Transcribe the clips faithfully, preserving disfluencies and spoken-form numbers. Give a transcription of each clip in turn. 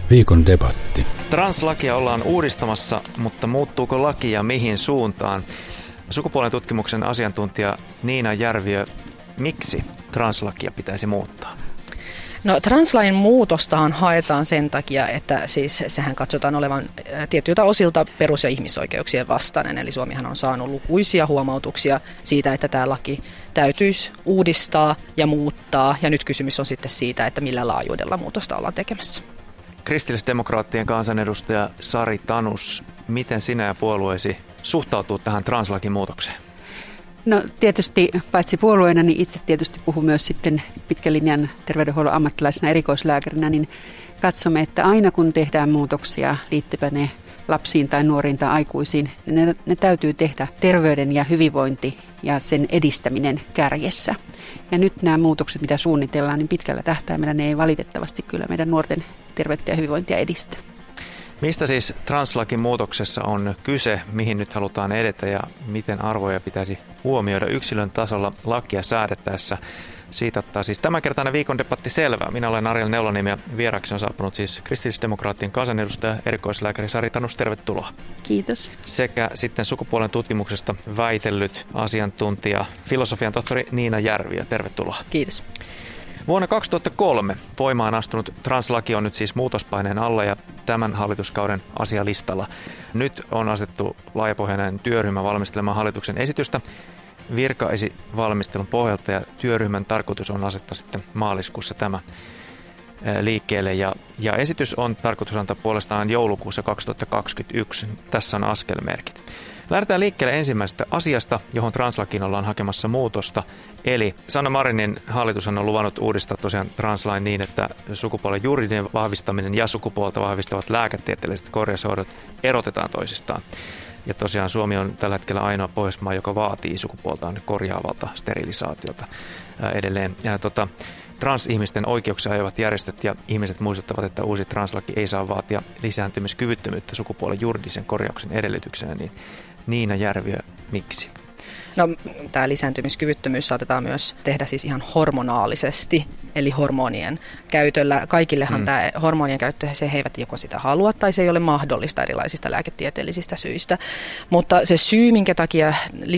Viikon debatti. Translakia ollaan uudistamassa, mutta muuttuuko laki ja mihin suuntaan? Sukupuolen tutkimuksen asiantuntija Niina Järviö, miksi translakia pitäisi muuttaa? No, translain muutostahan haetaan sen takia, että siis sehän katsotaan olevan tietyiltä osilta perus- ja ihmisoikeuksien vastainen. Eli Suomihan on saanut lukuisia huomautuksia siitä, että tämä laki täytyisi uudistaa ja muuttaa. Ja nyt kysymys on sitten siitä, että millä laajuudella muutosta ollaan tekemässä. Kristillisdemokraattien kansanedustaja Sari Tanus, miten sinä ja puolueesi suhtautuu tähän translakin muutokseen? No tietysti paitsi puolueena, niin itse tietysti puhun myös sitten pitkän linjan terveydenhuollon ammattilaisena erikoislääkärinä, niin katsomme, että aina kun tehdään muutoksia, liittypä ne lapsiin tai nuoriin tai aikuisiin, niin ne, ne täytyy tehdä terveyden ja hyvinvointi ja sen edistäminen kärjessä. Ja nyt nämä muutokset, mitä suunnitellaan, niin pitkällä tähtäimellä ne ei valitettavasti kyllä meidän nuorten terveyttä ja hyvinvointia edistä. Mistä siis translakin muutoksessa on kyse, mihin nyt halutaan edetä ja miten arvoja pitäisi huomioida yksilön tasolla lakia säädettäessä? Siitä ottaa siis tämänkertainen viikon debatti selvää. Minä olen Ariel Neuloniemi ja vieraksi on saapunut siis kristillisdemokraattien kansanedustaja, erikoislääkäri Sari Tanus, tervetuloa. Kiitos. Sekä sitten sukupuolen tutkimuksesta väitellyt asiantuntija, filosofian tohtori Niina Järviö, tervetuloa. Kiitos. Vuonna kaksituhattakolme voimaan astunut translaki on nyt siis muutospaineen alla ja tämän hallituskauden asialistalla. Nyt on asettu laajapohjainen työryhmä valmistelemaan hallituksen esitystä virkaesivalmistelun pohjalta ja työryhmän tarkoitus on asettaa sitten maaliskuussa tämä liikkeelle ja, ja esitys on tarkoitus antaa puolestaan joulukuussa kaksituhattakaksikymmentäyksi. Tässä on askelmerkit. Lähdetään liikkeelle ensimmäisestä asiasta, johon translakiin ollaan hakemassa muutosta. Eli Sanna Marinin hallitus on luvannut uudistaa tosiaan translain niin, että sukupuolen juridinen vahvistaminen ja sukupuolta vahvistavat lääketieteelliset korjaushoidot erotetaan toisistaan. Ja tosiaan Suomi on tällä hetkellä ainoa Pohjoismaa, joka vaatii sukupuoltaan korjaavalta sterilisaatiota edelleen. Ja, tota, transihmisten oikeuksia ajavat järjestöt ja ihmiset muistuttavat, että uusi translaki ei saa vaatia lisääntymiskyvyttömyyttä sukupuolen juridisen korjauksen edellytyksenä. Niin Niina Järviö, miksi? No, tämä lisääntymiskyvyttömyys saatetaan myös tehdä siis ihan hormonaalisesti, eli hormonien käytöllä. Kaikillehan hmm. tämä hormonien käyttö, se he eivät joko sitä halua tai se ei ole mahdollista erilaisista lääketieteellisistä syistä. Mutta se syy, minkä takia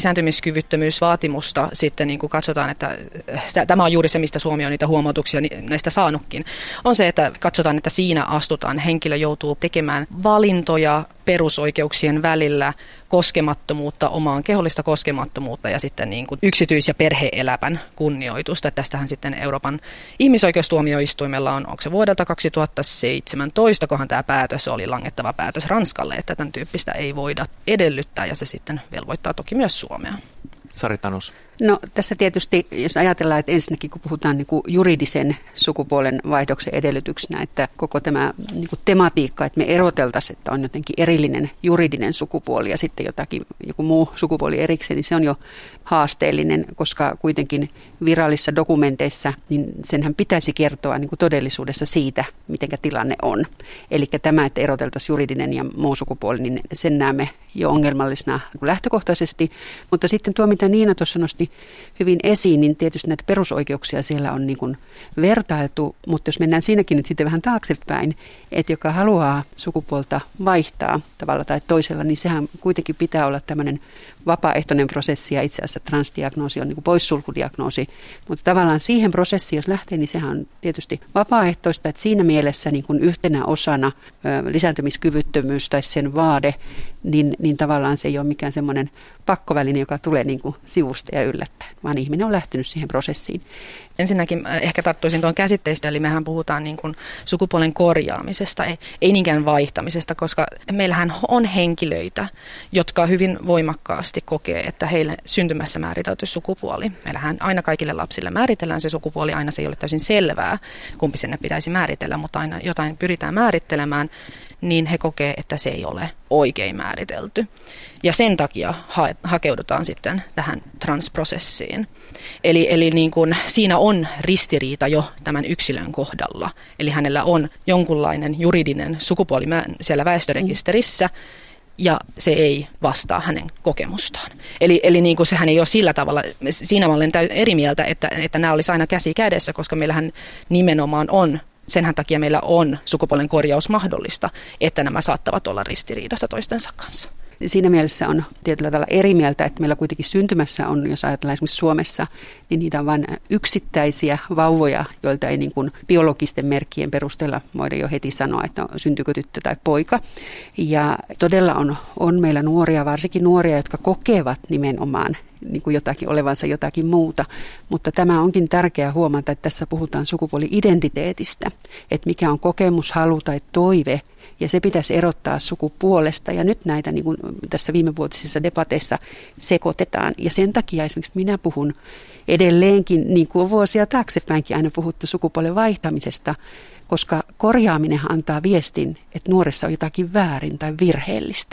lisääntymiskyvyttömyysvaatimusta sitten niin kuin katsotaan, että tämä on juuri se, mistä Suomi on niitä huomautuksia näistä saanutkin, on se, että katsotaan, että siinä astutaan, henkilö joutuu tekemään valintoja perusoikeuksien välillä, koskemattomuutta, omaan kehollista koskemattomuutta ja sitten niin kuin yksityis- ja perhe-elämän kunnioitusta. Tästähän sitten Euroopan ihmisoikeustuomioistuimella on, onko se vuodelta kaksituhattaseitsemäntoista, kohan tämä päätös oli langettava päätös Ranskalle, että tämän tyyppistä ei voida edellyttää ja se sitten velvoittaa toki myös Suomea. Sari Tanus. No tässä tietysti, jos ajatellaan, että ensinnäkin kun puhutaan niin kuin juridisen sukupuolen vaihdoksen edellytyksenä, että koko tämä niin kuin tematiikka, että me eroteltaisiin, että on jotenkin erillinen juridinen sukupuoli ja sitten jotakin, joku muu sukupuoli erikseen, niin se on jo haasteellinen, koska kuitenkin virallisissa dokumenteissa, niin senhän pitäisi kertoa niin kuin todellisuudessa siitä, miten tilanne on. Eli tämä, että eroteltaisiin juridinen ja muu sukupuoli, niin sen näemme jo ongelmallisena lähtökohtaisesti, mutta sitten tuo, mitä Niina tuossa nosti hyvin esiin, niin tietysti näitä perusoikeuksia siellä on niin kuin vertailtu, mutta jos mennään siinäkin nyt sitten vähän taaksepäin, että joka haluaa sukupuolta vaihtaa tavalla tai toisella, niin sehän kuitenkin pitää olla tämmöinen vapaaehtoinen prosessi ja itse asiassa transdiagnoosi on niin kuin poissulkudiagnoosi, mutta tavallaan siihen prosessiin, jos lähtee, niin sehän on tietysti vapaaehtoista, että siinä mielessä niin kuin yhtenä osana ö, lisääntymiskyvyttömyys tai sen vaade, niin, niin tavallaan se ei ole mikään semmoinen pakkoväline, joka tulee niin kuin sivusta ja yllättäen, vaan ihminen on lähtenyt siihen prosessiin. Ensinnäkin ehkä tarttuisin tuon käsitteistä, eli mehän puhutaan niin kuin sukupuolen korjaamisesta, ei, ei niinkään vaihtamisesta, koska meillähän on henkilöitä, jotka hyvin voimakkaasti kokee, että heille syntymässä määritelty sukupuoli. Meillähän aina kaikille lapsille määritellään se sukupuoli, aina se ei ole täysin selvää, kumpi sinne pitäisi määritellä, mutta aina jotain pyritään määrittelemään, niin he kokee, että se ei ole oikein määritelty. Ja sen takia ha- hakeudutaan sitten tähän transprosessiin. Eli, eli niin kuin siinä on ristiriita jo tämän yksilön kohdalla. Eli hänellä on jonkunlainen juridinen sukupuoli siellä väestörekisterissä, ja se ei vastaa hänen kokemustaan. Eli, eli niin kuin sehän ei ole sillä tavalla, siinä mä olen eri mieltä, että, että nämä olisi aina käsi kädessä, koska meillähän nimenomaan on senhän takia meillä on sukupuolen korjaus mahdollista, että nämä saattavat olla ristiriidassa toistensa kanssa. Siinä mielessä on tietyllä tavalla eri mieltä, että meillä kuitenkin syntymässä on, jos ajatellaan esimerkiksi Suomessa, niin niitä on vain yksittäisiä vauvoja, joilta ei niin kuin biologisten merkkien perusteella voida jo heti sanoa, että syntyykö tyttö tai poika. Ja todella on, on meillä nuoria, varsinkin nuoria, jotka kokevat nimenomaan niin kuin jotakin, olevansa jotakin muuta. Mutta tämä onkin tärkeää huomata, että tässä puhutaan sukupuoli-identiteetistä, että mikä on kokemus, halu tai toive, ja se pitäisi erottaa sukupuolesta. Ja nyt näitä niin kuin tässä viimevuotisissa debateissa sekoitetaan. Ja sen takia esimerkiksi minä puhun edelleenkin, niin kuin vuosia taaksepäinkin aina puhuttu sukupuolen vaihtamisesta, koska korjaaminen antaa viestin, että nuoressa on jotakin väärin tai virheellistä.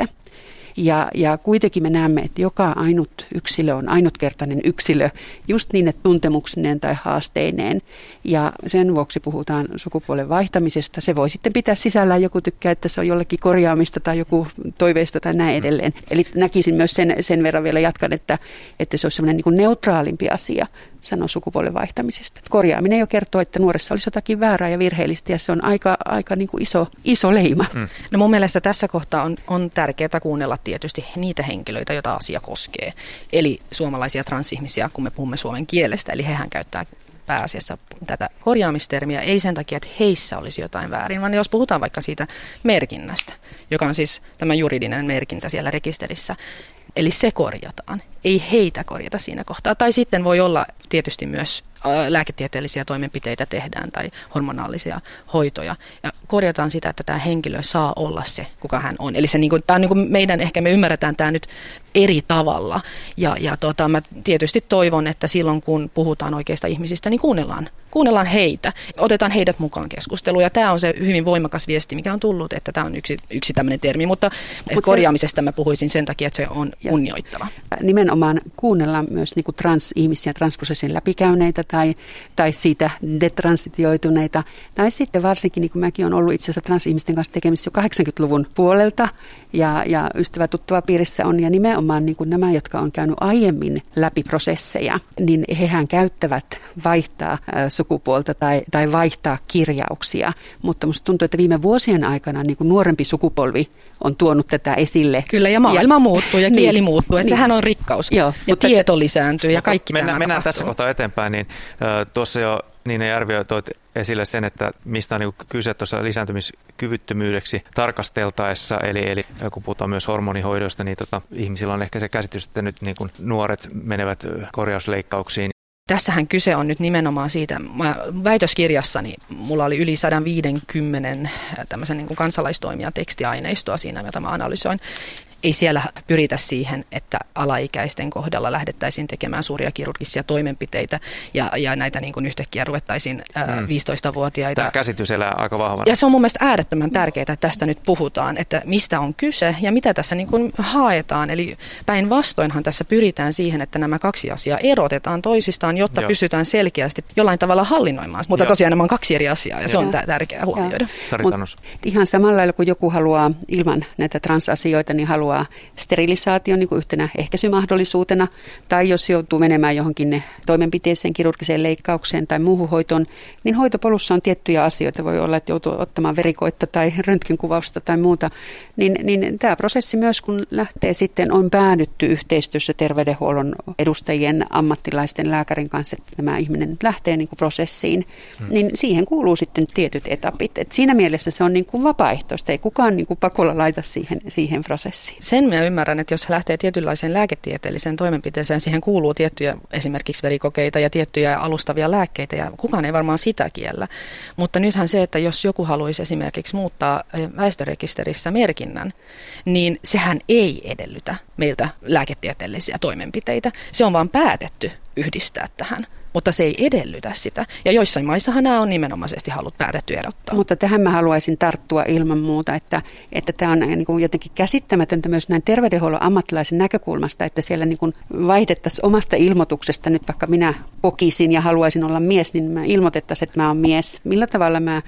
Ja, ja kuitenkin me näemme, että joka ainut yksilö on ainutkertainen yksilö, just niin, että tuntemuksineen tai haasteineen. Ja sen vuoksi puhutaan sukupuolen vaihtamisesta. Se voi sitten pitää sisällään, joku tykkää, että se on jollekin korjaamista tai joku toiveista tai näin edelleen. Eli näkisin myös sen, sen verran vielä jatkan, että, että se olisi sellainen niin kuin neutraalimpi asia sanoa sukupuolen vaihtamisesta. Korjaaminen jo kertoo, että nuoressa olisi jotakin väärää ja virheellistä, ja se on aika, aika niin kuin iso, iso leima. Hmm. No mun mielestä tässä kohtaa on, on tärkeää kuunnella tietysti niitä henkilöitä, joita asia koskee. Eli suomalaisia transihmisiä, kun me puhumme suomen kielestä, eli hehän käyttää pääasiassa tätä korjaamistermiä, ei sen takia, että heissä olisi jotain väärin, vaan jos puhutaan vaikka siitä merkinnästä, joka on siis tämä juridinen merkintä siellä rekisterissä, eli se korjataan. Ei heitä korjata siinä kohtaa. Tai sitten voi olla tietysti myös lääketieteellisiä toimenpiteitä tehdään tai hormonaalisia hoitoja. Ja korjataan sitä, että tämä henkilö saa olla se, kuka hän on. Eli se, niin kuin, tämä on niin kuin meidän, ehkä me ymmärretään tämä nyt eri tavalla. Ja, ja tota, mä tietysti toivon, että silloin kun puhutaan oikeista ihmisistä, niin kuunnellaan. Kuunnellaan heitä, otetaan heidät mukaan keskusteluun. Ja tämä on se hyvin voimakas viesti, mikä on tullut, että tämä on yksi, yksi tämmöinen termi. Mutta Mut korjaamisesta mä puhuisin sen takia, että se on kunnioittava. Nimenomaan kuunnellaan myös niin kuin transihmisiä, transprosessin läpikäyneitä tai, tai siitä detransitioituneita. Tai sitten varsinkin, niin kuin mäkin olen ollut itse asiassa transihmisten kanssa tekemisissä jo kahdeksankymmentäluvun puolelta ja, ja ystävä tuttava piirissä on. Ja nimenomaan niin kuin nämä, jotka on käynyt aiemmin läpi prosesseja, niin hehän käyttävät vaihtaa sukupuolta tai, tai vaihtaa kirjauksia. Mutta musta tuntuu, että viime vuosien aikana niin kuin nuorempi sukupolvi on tuonut tätä esille. Kyllä, ja maailma ja, muuttuu ja kieli niin, muuttuu. Että niin. Sehän on rikkaus. Joo, ja mutta tieto lisääntyy ja kaikki mennään, tämä mennään tapahtuu. tässä kohtaa eteenpäin. Niin, äh, tuossa jo Niina Järviö toit esille sen, että mistä on niin kyse tuossa lisääntymiskyvyttömyydeksi tarkasteltaessa. Eli, eli kun puhutaan myös hormonihoidosta, niin tota, ihmisillä on ehkä se käsitys, että nyt niin kuin nuoret menevät korjausleikkauksiin. Tässähän kyse on nyt nimenomaan siitä, mä väitöskirjassani mulla oli yli sata viisikymmentä tämmöisen niin kuin kansalaistoimijan tekstiaineistoa siinä, jota mä analysoin. Ei siellä pyritä siihen, että alaikäisten kohdalla lähdettäisiin tekemään suuria kirurgisia toimenpiteitä ja, ja näitä niin kuin yhtäkkiä ruvettaisiin ää, mm. viisitoistavuotiaita. Tämä käsitys elää aika vahvana. Ja se on mun mielestä äärettömän tärkeää, että tästä nyt puhutaan, että mistä on kyse ja mitä tässä niin kuin haetaan. Eli päinvastoinhan tässä pyritään siihen, että nämä kaksi asiaa erotetaan toisistaan, jotta Joo. pysytään selkeästi jollain tavalla hallinnoimaan. Mutta Joo. tosiaan nämä on kaksi eri asiaa ja Joo. se on tärkeää huomioida. Ihan samalla lailla kuin joku haluaa ilman näitä transasioita, niin haluaa sterilisaation niin kuin yhtenä ehkäisymahdollisuutena, tai jos joutuu menemään johonkin toimenpiteeseen, kirurgiseen leikkaukseen tai muuhun hoitoon, niin hoitopolussa on tiettyjä asioita. Voi olla, että joutuu ottamaan verikoitta tai röntgenkuvausta tai muuta. Niin, niin tämä prosessi myös, kun lähtee sitten, on päädytty yhteistyössä terveydenhuollon edustajien, ammattilaisten, lääkärin kanssa, että tämä ihminen lähtee niin kuin prosessiin, hmm. niin siihen kuuluu sitten tietyt etapit. Et siinä mielessä se on niin kuin vapaaehtoista, ei kukaan niin kuin pakolla laita siihen, siihen prosessiin. Sen minä ymmärrän, että jos lähtee tietynlaiseen lääketieteelliseen toimenpiteeseen, siihen kuuluu tiettyjä esimerkiksi verikokeita ja tiettyjä alustavia lääkkeitä, ja kukaan ei varmaan sitä kiellä. Mutta nythän se, että jos joku haluaisi esimerkiksi muuttaa väestörekisterissä merkinnän, niin sehän ei edellytä meiltä lääketieteellisiä toimenpiteitä. Se on vaan päätetty yhdistää tähän. Mutta se ei edellytä sitä. Ja joissain maissahan nämä on nimenomaisesti haluttu päätetty erottaa. Mutta tähän mä haluaisin tarttua ilman muuta, että, että tämä on niin kuin jotenkin käsittämätöntä myös näin terveydenhuollon ammattilaisen näkökulmasta, että siellä niin kuin vaihdettaisiin omasta ilmoituksesta, nyt vaikka minä kokisin ja haluaisin olla mies, niin mä ilmoitettaisiin, että mä oon mies. Millä tavalla mä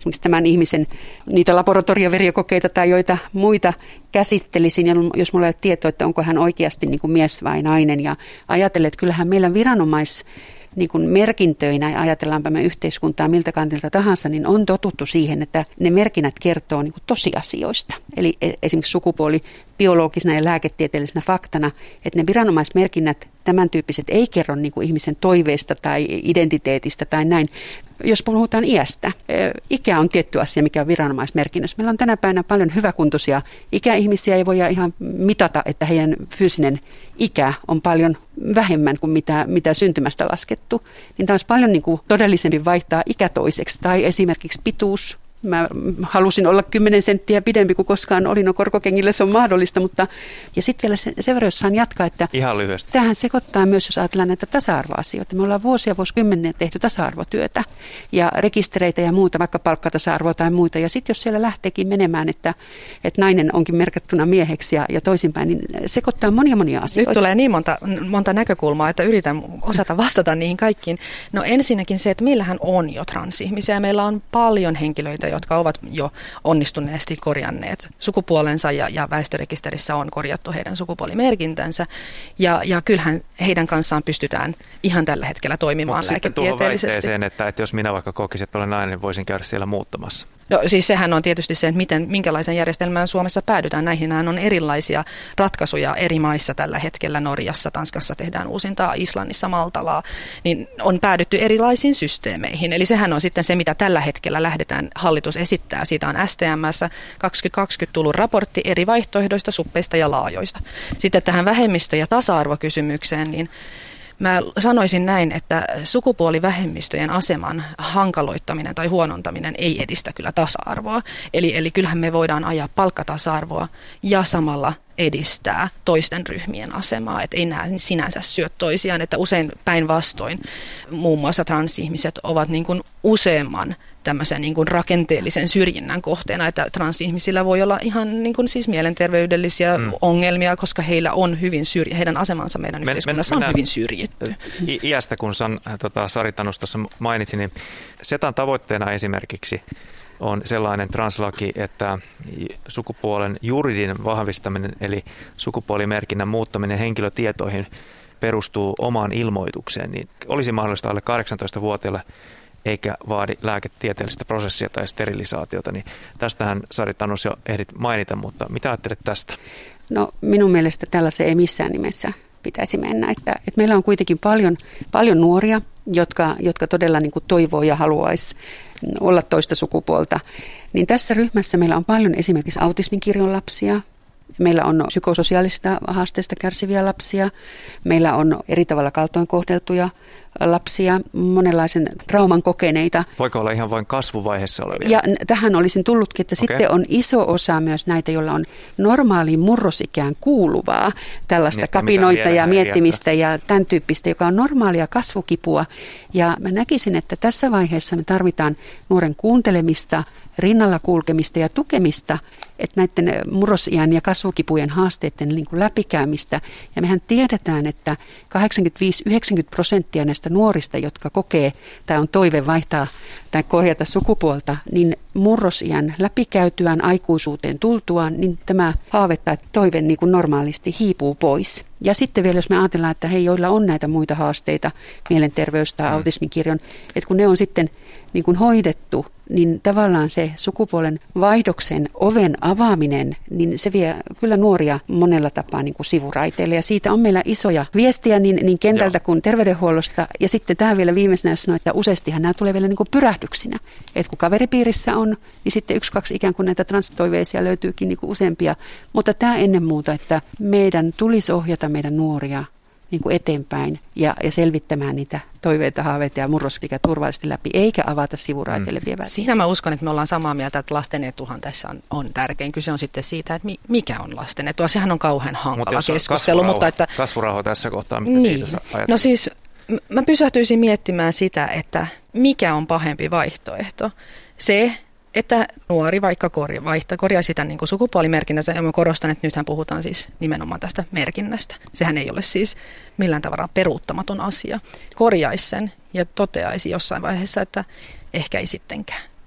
esimerkiksi tämän ihmisen niitä laboratorioverikokeita tai joita muita käsittelisin, ja jos mulla ei ole tietoa, että onko hän oikeasti niin kuin mies vai nainen, ja ajatellen, että kyllähän meillä viranomais niin kuin merkintöinä, ja ajatellaanpa me yhteiskuntaa miltä kantilta tahansa, niin on totuttu siihen, että ne merkinnät kertoo niin kuin tosiasioista. Eli esimerkiksi sukupuoli biologisena ja lääketieteellisenä faktana, että ne viranomaismerkinnät, tämän tyyppiset, ei kerro niin kuin ihmisen toiveista tai identiteetistä tai näin. Jos puhutaan iästä, ikä on tietty asia, mikä on viranomaismerkinnössä. Meillä on tänä päivänä paljon hyväkuntoisia ikäihmisiä, ei voi ihan mitata, että heidän fyysinen ikä on paljon vähemmän kuin mitä, mitä syntymästä laskettu. Niin tämä olisi paljon niin kuin todellisempi vaihtaa ikä toiseksi tai esimerkiksi pituus. Mä halusin olla kymmenen senttiä pidempi kuin koskaan olin, no korkokengillä se on mahdollista, mutta ja sitten vielä se, sen verran, jos saan jatkaa, että ihan lyhyesti. Tämähän sekoittaa myös, jos ajatellaan näitä tasa-arvoasioita. Me ollaan vuosia, vuosikymmeniä tehty tasa-arvotyötä ja rekistereitä ja muuta, vaikka palkkatasa-arvoa tai muita. Ja sitten jos siellä lähteekin menemään, että, että nainen onkin merkattuna mieheksi ja, ja toisinpäin, niin sekoittaa monia monia asioita. Nyt tulee niin monta, monta näkökulmaa, että yritän osata vastata niihin kaikkiin. No ensinnäkin se, että meillähän on jo transihmisiä. Meillä on paljon henkilöitä, jotka ovat jo onnistuneesti korjanneet sukupuolensa ja, ja väestörekisterissä on korjattu heidän sukupuolimerkintänsä. Ja, ja kyllähän heidän kanssaan pystytään ihan tällä hetkellä toimimaan Mut lääketieteellisesti. Mutta sitten tuohon väitteeseen, että, että jos minä vaikka kokisin, että olen nainen, niin voisin käydä siellä muuttamassa. No siis sehän on tietysti se, että miten, minkälaisen järjestelmään Suomessa päädytään. Näihinhän on erilaisia ratkaisuja eri maissa tällä hetkellä. Norjassa, Tanskassa tehdään uusintaa, Islannissa, Maltalaa. Niin on päädytty erilaisiin systeemeihin. Eli sehän on sitten se, mitä tällä hetkellä lähdetään, hallitus esittää. Siitä on S T M:ssä kaksituhattakaksikymmentä tullut raportti eri vaihtoehdoista, suppeista ja laajoista. Sitten tähän vähemmistö- ja tasa-arvokysymykseen, niin mä sanoisin näin, että sukupuolivähemmistöjen aseman hankaloittaminen tai huonontaminen ei edistä kyllä tasa-arvoa. Eli, eli kyllähän me voidaan ajaa palkkatasa-arvoa ja samalla edistää toisten ryhmien asemaa, että ei nämä sinänsä syö toisiaan, että usein päinvastoin muun muassa transihmiset ovat niin kuin useamman tämmöisen niin kuin rakenteellisen syrjinnän kohteena, että transihmisillä voi olla ihan niin kuin siis mielenterveydellisiä mm. ongelmia, koska heillä on hyvin syrji, heidän asemansa meidän men, yhteiskunnassa men, on hyvin syrjitty. I, iästä, kun San, tota, Sari Tanus tuossa mainitsi, niin SETAn tavoitteena esimerkiksi on sellainen translaki, että sukupuolen juridinen vahvistaminen, eli sukupuolimerkinnän muuttaminen henkilötietoihin perustuu omaan ilmoitukseen, niin olisi mahdollista alle kahdeksantoistavuotiaille eikä vaadi lääketieteellistä prosessia tai sterilisaatiota, niin tästähän Sari Tanus jo ehdit mainita, mutta mitä ajattelet tästä? No minun mielestä tällaisen ei missään nimessä pitäisi mennä, että, että meillä on kuitenkin paljon, paljon nuoria, jotka, jotka todella niin kuin toivoo ja haluaisi olla toista sukupuolta, niin tässä ryhmässä meillä on paljon esimerkiksi autismin kirjon lapsia. Meillä on psykososiaalista haasteista kärsiviä lapsia, meillä on eri tavalla kaltoin kohdeltuja lapsia, monenlaisen trauman kokeneita. Voiko olla ihan vain kasvuvaiheessa olevia? Ja tähän olisin tullutkin, että okay. Sitten on iso osa myös näitä, joilla on normaaliin murrosikään kuuluvaa tällaista niin, kapinoita ja miettimistä ja tämän tyyppistä, joka on normaalia kasvukipua. Ja mä näkisin, että tässä vaiheessa me tarvitaan nuoren kuuntelemista, rinnalla kulkemista ja tukemista, että näiden murrosiän ja kasvukipujen haasteiden niin kuin läpikäymistä. Ja mehän tiedetään, että kahdeksankymmentäviisi yhdeksänkymmentä prosenttia näistä nuorista, jotka kokee tai on toive vaihtaa tai korjata sukupuolta, niin murrosiän läpikäytyään aikuisuuteen tultuaan, niin tämä haave tai toive niin kuin normaalisti hiipuu pois. Ja sitten vielä, jos me ajatellaan, että he, joilla on näitä muita haasteita, mielenterveys- tai autismikirjon, että kun ne on sitten niin kuin hoidettu, niin tavallaan se sukupuolen vaihdoksen oven avaaminen, niin se vie kyllä nuoria monella tapaa niin kuin sivuraiteille. Ja siitä on meillä isoja viestiä niin, niin kentältä Joo. kuin terveydenhuollosta. Ja sitten tämä vielä viimeisenä, jos sanoo, että useastihan nämä tulee vielä niin kuin pyrähdyksinä. Että kun kaveripiirissä on, niin sitten yksi, kaksi ikään kuin näitä transtoiveisia löytyykin niin kuin useampia. Mutta tämä ennen muuta, että meidän tulisi ohjata meidän nuoria niin kuin eteenpäin ja, ja selvittämään niitä toiveita, haaveita ja murroslikä turvallisesti läpi, eikä avata sivuraiteille mm. vievää. Siinä mä uskon, että me ollaan samaa mieltä, että lasten etuhan tässä on, on tärkein. Kyse on sitten siitä, että mi, mikä on lasten etua. Sehän on kauhean hankala mutta keskustelu. Mutta että kasvurauha tässä kohtaa, mitä niin. siitä ajattelet? No siis mä pysähtyisin miettimään sitä, että mikä on pahempi vaihtoehto. Se, että nuori vaikka korja, vaihtaa, korjaisi tämän niin kuin sukupuolimerkinnänsä, ja mä korostan, että nythän puhutaan siis nimenomaan tästä merkinnästä. Sehän ei ole siis millään tavalla peruuttamaton asia. Korjaisi sen ja toteaisi jossain vaiheessa, että ehkä ei sittenkään.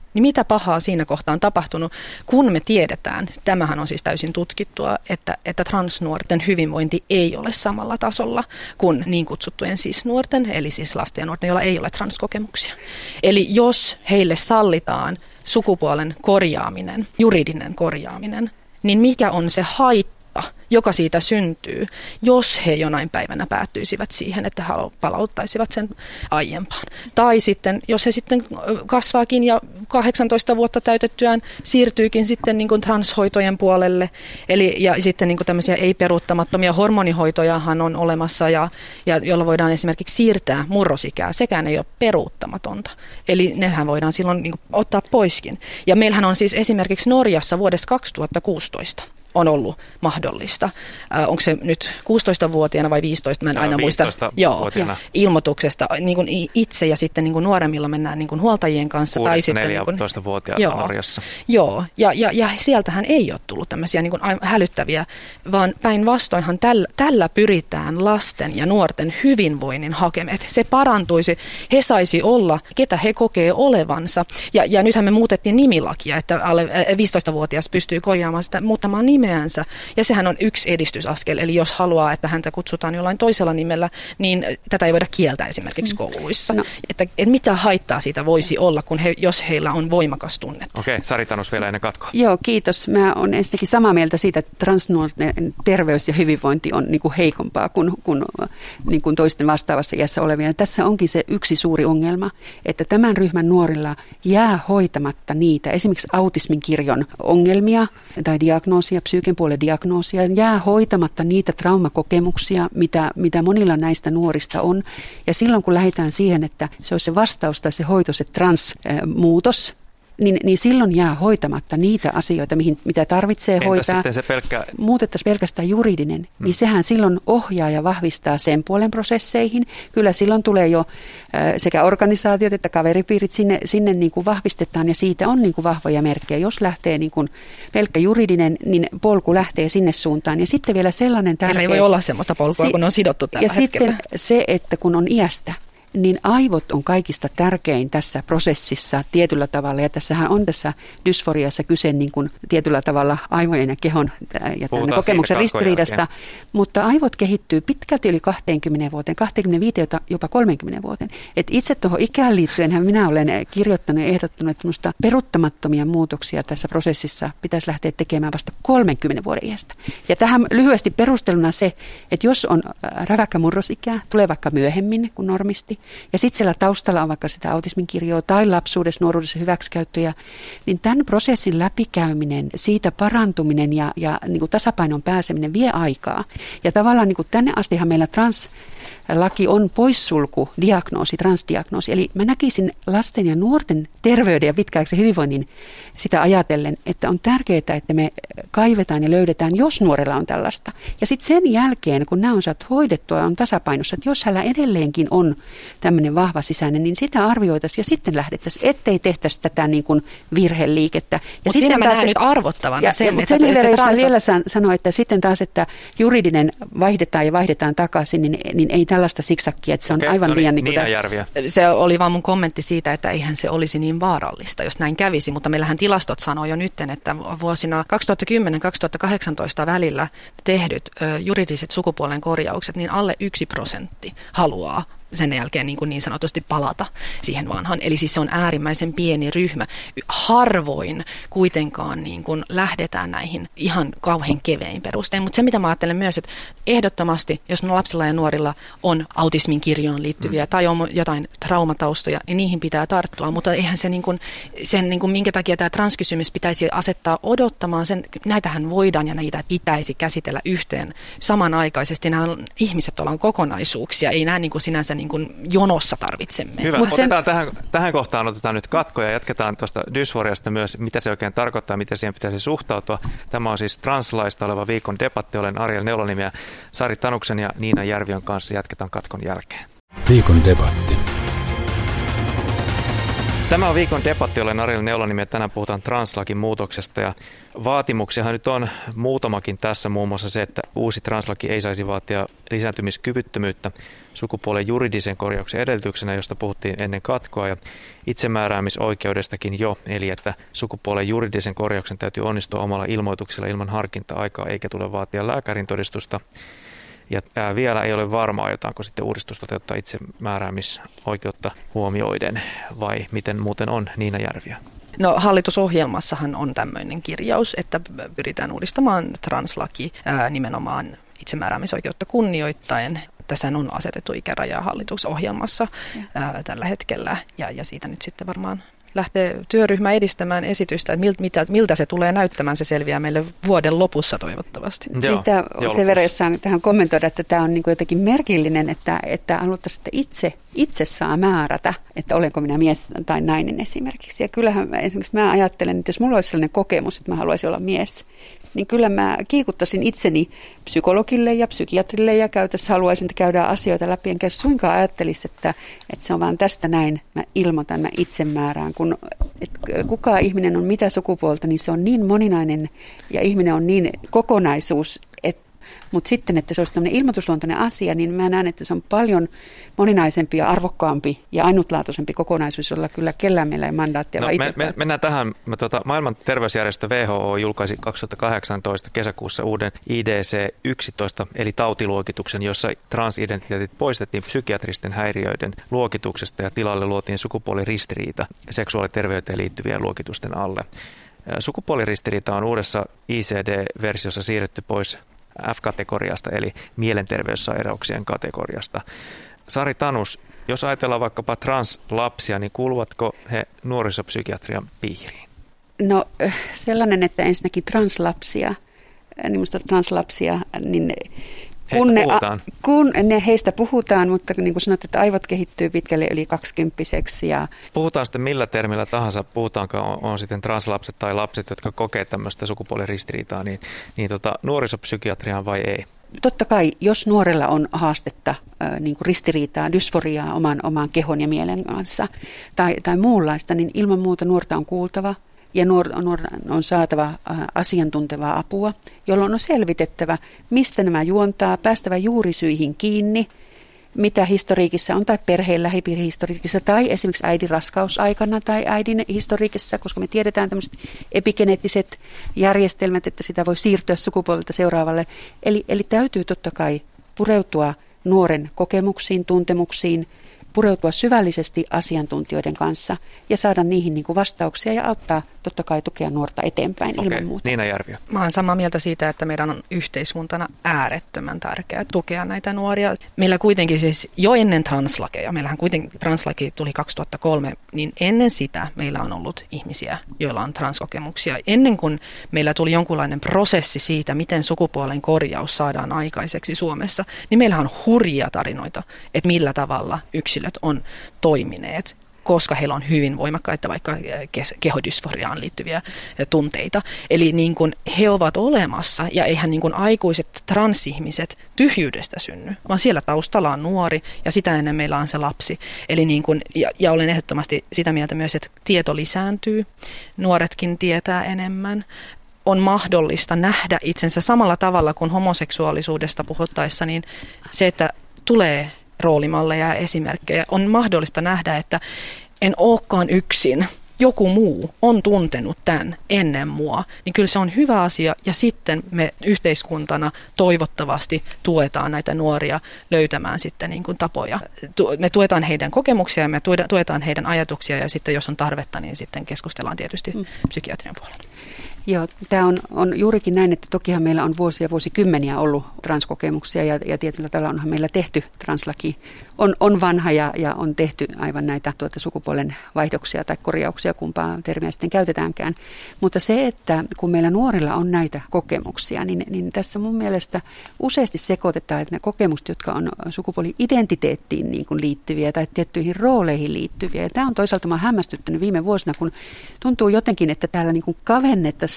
Niin mitä pahaa siinä kohtaa on tapahtunut, kun me tiedetään, tämähän on siis täysin tutkittua, että, että transnuorten hyvinvointi ei ole samalla tasolla kuin niin kutsuttujen cis-nuorten, eli siis lasten ja nuorten, joilla ei ole transkokemuksia. Eli jos heille sallitaan sukupuolen korjaaminen, juridinen korjaaminen, niin mikä on se haitta, joka siitä syntyy, jos he jonain päivänä päättyisivät siihen, että he palauttaisivat sen aiempaan. Tai sitten, jos he sitten kasvaakin ja kahdeksantoista vuotta täytettyään siirtyykin sitten niin kuin transhoitojen puolelle, eli ja sitten niin kuin tämmöisiä ei-peruuttamattomia hormonihoitojahan on olemassa, ja, ja jolla voidaan esimerkiksi siirtää murrosikää, sekään ei ole peruuttamatonta. Eli nehän voidaan silloin niin kuin ottaa poiskin. Ja meillähän on siis esimerkiksi Norjassa vuodesta kaksituhattakuusitoista on ollut mahdollista. Äh, onko se nyt kuusitoistavuotiaana vai viisitoista? Mä en aina muista. Joo, ilmoituksesta niin kuin itse ja sitten niin kuin nuoremmilla mennään niin kuin huoltajien kanssa. Tai sitten neljätoistavuotiaana niin Norjassa. Joo, ja, ja, ja sieltähän ei ole tullut tämmöisiä niin kuin hälyttäviä, vaan päinvastoinhan tällä, tällä pyritään lasten ja nuorten hyvinvoinnin hakemaan. Että se parantuisi, he saisi olla, ketä he kokee olevansa. Ja, ja nythän me muutettiin nimilakia, että alle viisitoistavuotias pystyy korjaamaan sitä, muuttamaan nimeänsä. Ja sehän on yksi edistysaskel. Eli jos haluaa, että häntä kutsutaan jollain toisella nimellä, niin tätä ei voida kieltää esimerkiksi kouluissa. No. Että, että mitä haittaa siitä voisi olla, kun he, jos heillä on voimakas tunne. Okei, okay, Sari Tanus vielä ennen katkoa. Joo, kiitos. Mä olen ensinnäkin samaa mieltä siitä, että transnuorten terveys ja hyvinvointi on niin kuin heikompaa kuin, kuin, niin kuin toisten vastaavassa iässä olevia. Ja tässä onkin se yksi suuri ongelma, että tämän ryhmän nuorilla jää hoitamatta niitä, esimerkiksi autismin kirjon ongelmia tai diagnoosia, psyyken puolen diagnoosia, jää hoitamatta niitä traumakokemuksia, mitä, mitä monilla näistä nuorista on. Ja silloin kun lähdetään siihen, että se olisi se vastaus tai se hoito, se transmuutos, Niin, niin silloin jää hoitamatta niitä asioita, mihin, mitä tarvitsee Entä hoitaa. Sitten se pelkkä... Muutettaisiin pelkästään juridinen, hmm. niin sehän silloin ohjaa ja vahvistaa sen puolen prosesseihin. Kyllä silloin tulee jo äh, sekä organisaatiot että kaveripiirit sinne, sinne niin kuin vahvistetaan, ja siitä on niin kuin vahvoja merkkejä. Jos lähtee niin kuin pelkkä juridinen, niin polku lähtee sinne suuntaan. Ja sitten vielä sellainen tärkeä... Meillä ei voi olla sellaista polkua, si- kun on sidottu tällä ja hetkellä. Ja sitten se, että kun on iästä, niin aivot on kaikista tärkein tässä prosessissa tietyllä tavalla, ja tässähän on tässä dysforiassa kyse niin kuin tietyllä tavalla aivojen ja kehon ja kokemuksen ristiriidasta, mutta aivot kehittyy pitkälti yli kaksikymmentä vuoteen, kaksikymmentäviisi jopa kolmekymmentä vuoteen. Et itse tuohon ikään liittyenhän minä olen kirjoittanut ja ehdottanut, että minusta peruuttamattomia muutoksia tässä prosessissa pitäisi lähteä tekemään vasta kolmenkymmenen vuoden iästä. Ja tähän lyhyesti perusteluna se, että jos on räväkkä murrosikää, tulee vaikka myöhemmin kuin normisti, ja sitten siellä taustalla on vaikka sitä autismin kirjoa tai lapsuudessa, nuoruudessa hyväksikäyttöjä, niin tämän prosessin läpikäyminen, siitä parantuminen ja, ja niin kuin tasapainon pääseminen vie aikaa. Ja tavallaan niin kuin tänne astihan meillä translaki on poissulku, diagnoosi, transdiagnoosi. Eli mä näkisin lasten ja nuorten terveyden ja pitkäaikaisen hyvinvoinnin sitä ajatellen, että on tärkeää, että me kaivetaan ja löydetään, jos nuorella on tällaista. Ja sitten sen jälkeen, kun nämä on saatu hoidettua, on tasapainossa, että jos hänellä edelleenkin on tämmöinen vahva sisäinen, niin sitä arvioitaisiin ja sitten lähdettäisiin, ettei tehtäisi tätä niin kuin virheliikettä. Mutta siinä mä näen nyt arvottavan ja, sen, ja, että... Sen että, että että trans... vielä sanoa, että sitten taas, että juridinen vaihdetaan ja vaihdetaan takaisin, niin, niin ei tällaista siksakkia, että se on Okei, aivan no liian... Niin, niin Niina Järviä. Se oli vaan mun kommentti siitä, että eihän se olisi niin vaarallista, jos näin kävisi, mutta meillähän tilastot sanoo jo nyt, että vuosina kaksituhattakymmenen kaksituhattakahdeksantoista välillä tehdyt ö, juridiset sukupuolen korjaukset, niin alle yksi prosentti haluaa sen jälkeen niin, kuin niin sanotusti palata siihen vanhaan. Eli siis se on äärimmäisen pieni ryhmä. Harvoin kuitenkaan niin kuin lähdetään näihin ihan kauhean kevein perustein. Mutta se, mitä mä ajattelen myös, että ehdottomasti, jos lapsilla ja nuorilla on autismin kirjoon liittyviä mm. tai on jotain traumataustoja, niin niihin pitää tarttua. Mutta eihän se, niin kuin, sen, niin kuin minkä takia tämä transkysymys pitäisi asettaa odottamaan. Sen, näitähän voidaan ja näitä pitäisi käsitellä yhteen samanaikaisesti. Nämä ihmiset ollaan kokonaisuuksia, ei nämä niin kuin sinänsä niin kuin jonossa tarvitsemme. Hyvä. Mut otetaan sen... tähän, tähän kohtaan otetaan nyt katko ja jatketaan tuosta dysforiasta myös, mitä se oikein tarkoittaa, miten siihen pitäisi suhtautua. Tämä on siis translaista oleva viikon debatti. Olen Ariel Neulonimi ja Sari Tanuksen ja Niina Järviön kanssa jatketaan katkon jälkeen. Viikon debatti. Tämä on viikon debatti, olen Ariel Neulonimi ja tänään puhutaan translakin muutoksesta ja vaatimuksiahan nyt on muutamakin tässä, muun muassa se, että uusi translaki ei saisi vaatia lisääntymiskyvyttömyyttä sukupuolen juridisen korjauksen edellytyksenä, josta puhuttiin ennen katkoa ja itsemääräämisoikeudestakin jo, eli että sukupuolen juridisen korjauksen täytyy onnistua omalla ilmoituksella ilman harkinta-aikaa eikä tule vaatia lääkärin todistusta. Ja ää, vielä ei ole varmaa, aiotaanko sitten uudistus toteuttaa itsemääräämisoikeutta huomioiden vai miten muuten on, Niina Järviä? No hallitusohjelmassahan on tämmöinen kirjaus, että pyritään uudistamaan translaki ää, nimenomaan itsemääräämisoikeutta kunnioittaen. Tässä on asetettu ikäraja hallitusohjelmassa ää, tällä hetkellä ja, ja siitä nyt sitten varmaan lähtee työryhmä edistämään esitystä, että miltä, miltä se tulee näyttämään, se selviää meille vuoden lopussa toivottavasti. Joo, tämä on sen verran, jos saan tähän kommentoida, että tämä on niin kuin jotenkin merkillinen, että, että haluttaisiin, että itse, itse saa määrätä, että olenko minä mies tai nainen esimerkiksi. Ja kyllähän esimerkiksi mä ajattelen, että jos mulla olisi sellainen kokemus, että mä haluaisin olla mies, niin kyllä mä kiikuttaisin itseni psykologille ja psykiatrille ja käytössä haluaisin, että käydään asioita läpi. Enkä suinkaan ajattelisi, että, että se on vaan tästä näin, mä ilmoitan, mä itsemäärään. Kun että kuka ihminen on mitä sukupuolta, niin se on niin moninainen ja ihminen on niin kokonaisuus, että mutta sitten, että se olisi tämmöinen ilmoitusluontoinen asia, niin mä näen, että se on paljon moninaisempi ja arvokkaampi ja ainutlaatuisempi kokonaisuus, jolla kyllä kellään meillä ei mandaattia. No, me, me, mennään tähän. Me, tuota, maailman terveysjärjestö W H O julkaisi kaksituhattakahdeksantoista kesäkuussa uuden I D C yksitoista, eli tautiluokituksen, jossa transidentiteetit poistettiin psykiatristen häiriöiden luokituksesta ja tilalle luotiin sukupuoliristiriita seksuaaliterveyteen liittyvien luokitusten alle. Sukupuoliristiriita on uudessa I C D-versiossa siirretty pois F-kategoriasta, eli mielenterveyssairauksien kategoriasta. Sari Tanus, jos ajatellaan vaikkapa translapsia, niin kuuluvatko he nuorisopsykiatrian piiriin? No sellainen, että ensinnäkin translapsia, niin minusta translapsia, niin kun ne, kun ne heistä puhutaan, mutta niin kuin sanot, että aivot kehittyy pitkälle yli kaksikymppiseksi. Ja puhutaan sitten millä termillä tahansa, puhutaanko on, on sitten translapset tai lapset, jotka kokee tämmöistä sukupuoliristiriitaa, niin, niin tota, nuorisopsykiatriaan vai ei? Totta kai, jos nuorella on haastetta, äh, niin kuin ristiriitaa, dysforiaa oman, oman kehon ja mielen kanssa tai, tai muunlaista, niin ilman muuta nuorta on kuultava. Ja nuor, nuor on saatava äh, asiantuntevaa apua, jolloin on selvitettävä, mistä nämä juontaa, päästävä juurisyihin kiinni, mitä historiikissa on, tai perheen lähipiirihistoriikissa, tai esimerkiksi äidin raskausaikana tai äidin historiikissa, koska me tiedetään tämmöiset epigeneettiset järjestelmät, että sitä voi siirtyä sukupuolelta seuraavalle. Eli, eli täytyy totta kai pureutua nuoren kokemuksiin, tuntemuksiin, pureutua syvällisesti asiantuntijoiden kanssa ja saada niihin niin kuin vastauksia ja auttaa totta kai tukea nuorta eteenpäin. Okei, ilman muuta. Niina Järviö. Mä olen samaa mieltä siitä, että meidän on yhteiskuntana äärettömän tärkeää tukea näitä nuoria. Meillä kuitenkin siis jo ennen translakeja, meillähän kuitenkin translaki tuli kaksituhattakolme, niin ennen sitä meillä on ollut ihmisiä, joilla on transkokemuksia. Ennen kuin meillä tuli jonkunlainen prosessi siitä, miten sukupuolen korjaus saadaan aikaiseksi Suomessa, niin meillähän on hurjia tarinoita, että millä tavalla yksilöt on toimineet, koska heillä on hyvin voimakkaita vaikka kehodysforiaan liittyviä tunteita. Eli niin kuin he ovat olemassa ja eihän niin kuin aikuiset transihmiset tyhjyydestä synny, vaan siellä taustalla on nuori ja sitä ennen meillä on se lapsi. Eli niin kuin, ja, ja olen ehdottomasti sitä mieltä myös, että tieto lisääntyy, nuoretkin tietää enemmän. On mahdollista nähdä itsensä samalla tavalla kuin homoseksuaalisuudesta puhuttaessa, niin se, että tulee roolimalleja ja esimerkkejä, on mahdollista nähdä, että en olekaan yksin. Joku muu on tuntenut tämän ennen mua, niin kyllä se on hyvä asia ja sitten me yhteiskuntana toivottavasti tuetaan näitä nuoria löytämään sitten niin kuin tapoja. Me tuetaan heidän kokemuksia ja me tuetaan heidän ajatuksia ja sitten jos on tarvetta, niin sitten keskustellaan tietysti mm. psykiatrian puolella. Joo, tämä on, on juurikin näin, että tokihan meillä on vuosia vuosikymmeniä ollut transkokemuksia ja, ja tietyllä tavalla onhan meillä tehty translaki. On, on vanha ja, ja on tehty aivan näitä tuota, sukupuolen vaihdoksia tai korjauksia, kumpaa termiä sitten käytetäänkään. Mutta se, että kun meillä nuorilla on näitä kokemuksia, niin, niin tässä mun mielestä useasti sekoitetaan, että ne kokemukset, jotka on sukupuoli-identiteettiin niin kuin liittyviä tai tiettyihin rooleihin liittyviä. Ja tämä on toisaalta mä hämmästyttänyt viime vuosina, kun tuntuu jotenkin, että täällä niin kuin kavennettaisiin